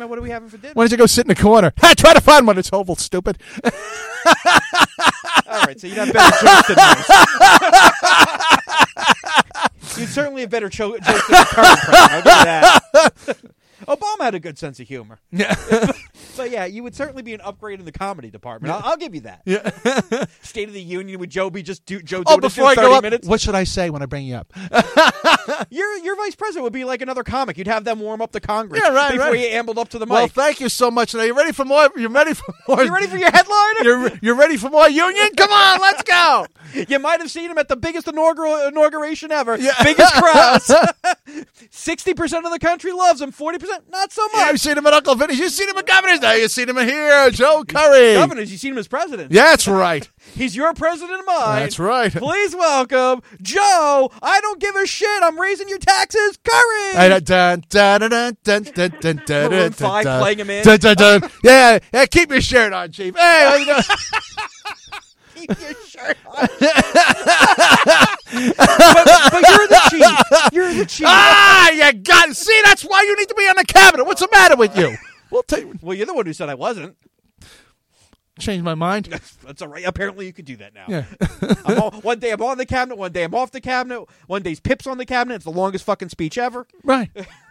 department. What are we having for dinner? Why don't you go sit in the corner? I try to find one. It's oval, stupid. All right, so you'd have better jokes than those. You'd certainly have better cho- jokes than the current president. I'll give you that. Obama had a good sense of humor. Yeah. So, yeah, you would certainly be an upgrade in the comedy department. I'll, I'll give you that. Yeah. State of the Union with Joe be just do, Joe Oh, doing it before I thirty go up, minutes. what should I say when I bring you up? Your your vice president would be like another comic. You'd have them warm up the Congress Yeah, right, before right. you ambled up to the mic. Well, thank you so much. Now, you ready for more? You ready for more? you ready for your headliner? You're, you're ready for more union? Come on, let's go. You might have seen him at the biggest inaugural inauguration ever. Yeah. Biggest crowds. sixty percent of the country loves him. forty percent, not so Yeah, much. you've seen him at Uncle Vinny's. You've seen him at Governor's. Now you've seen him here, Joe Curry. Governors, you've seen him as president. Yeah, that's right. He's your president of mine. That's right. Please welcome Joe. I don't give a shit. I'm raising your taxes, Curry. Hey, dun, dun, dun, dun, dun, dun, dun, dun, Maroon dun, five dun, playing him in. dun, dun, dun. Yeah, yeah, keep your shirt on, Chief. Hey, how you doing? Keep your shirt on. but, but you're the chief. You're the chief. Ah, you got it. See, that's why you need to be on the cabinet. What's the matter with you? We'll take. Well, you're the one who said I wasn't. Change my mind. That's all right. Apparently, you could do that now. Yeah. I'm all, one day I'm on the cabinet. One day I'm off the cabinet. One day's Pip's on the cabinet. It's the longest fucking speech ever. Right.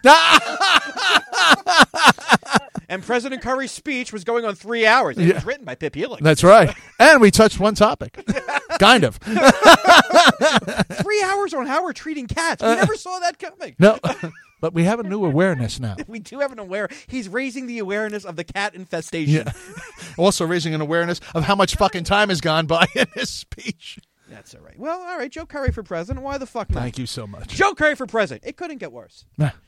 And President Curry's speech was going on three hours. It Yeah. was written by Pip Helix. That's right. And we touched one topic. Kind of. Three hours on how we're treating cats. We never saw that coming. No. But we have a new awareness now. We do have an aware. He's raising the awareness of the cat infestation. Yeah. Also raising an awareness of how much fucking time has gone by in his speech. That's all right. Well, all right. Joe Curry for president. Why the fuck not? Thank you so much. Joe Curry for president. It couldn't get worse.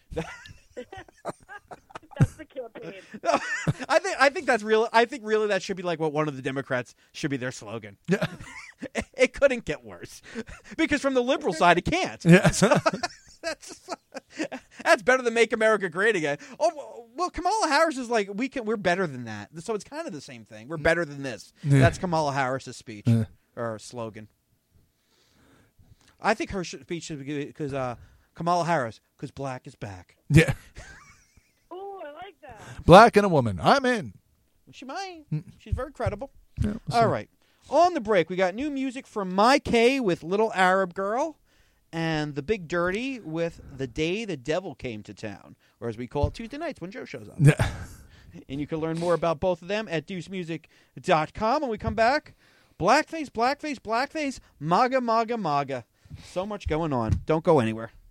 That's the campaign. I think. I think that's real. I think really that should be like what one of the Democrats should be their slogan. Yeah. It, it couldn't get worse, because from the liberal side it can't. Yeah. That's that's better than Make America Great Again. Oh well, Kamala Harris is like we can. We're better than that. So it's kind of the same thing. We're better than this. Yeah. That's Kamala Harris's speech Yeah. or slogan. I think her sh- speech should be because uh, Kamala Harris, because black is back. Yeah. Oh, I like that. Black and a woman. I'm in. She might. She's very credible. Yeah, we'll All see. right. On the break, we got new music from My K with Little Arab Girl, and The Big Dirty with The Day the Devil Came to Town, or as we call it, Tuesday nights when Joe shows up. Yeah. And you can learn more about both of them at deuce music dot com. When we come back, blackface, blackface, blackface, MAGA, MAGA, MAGA. So much going on. Don't go anywhere.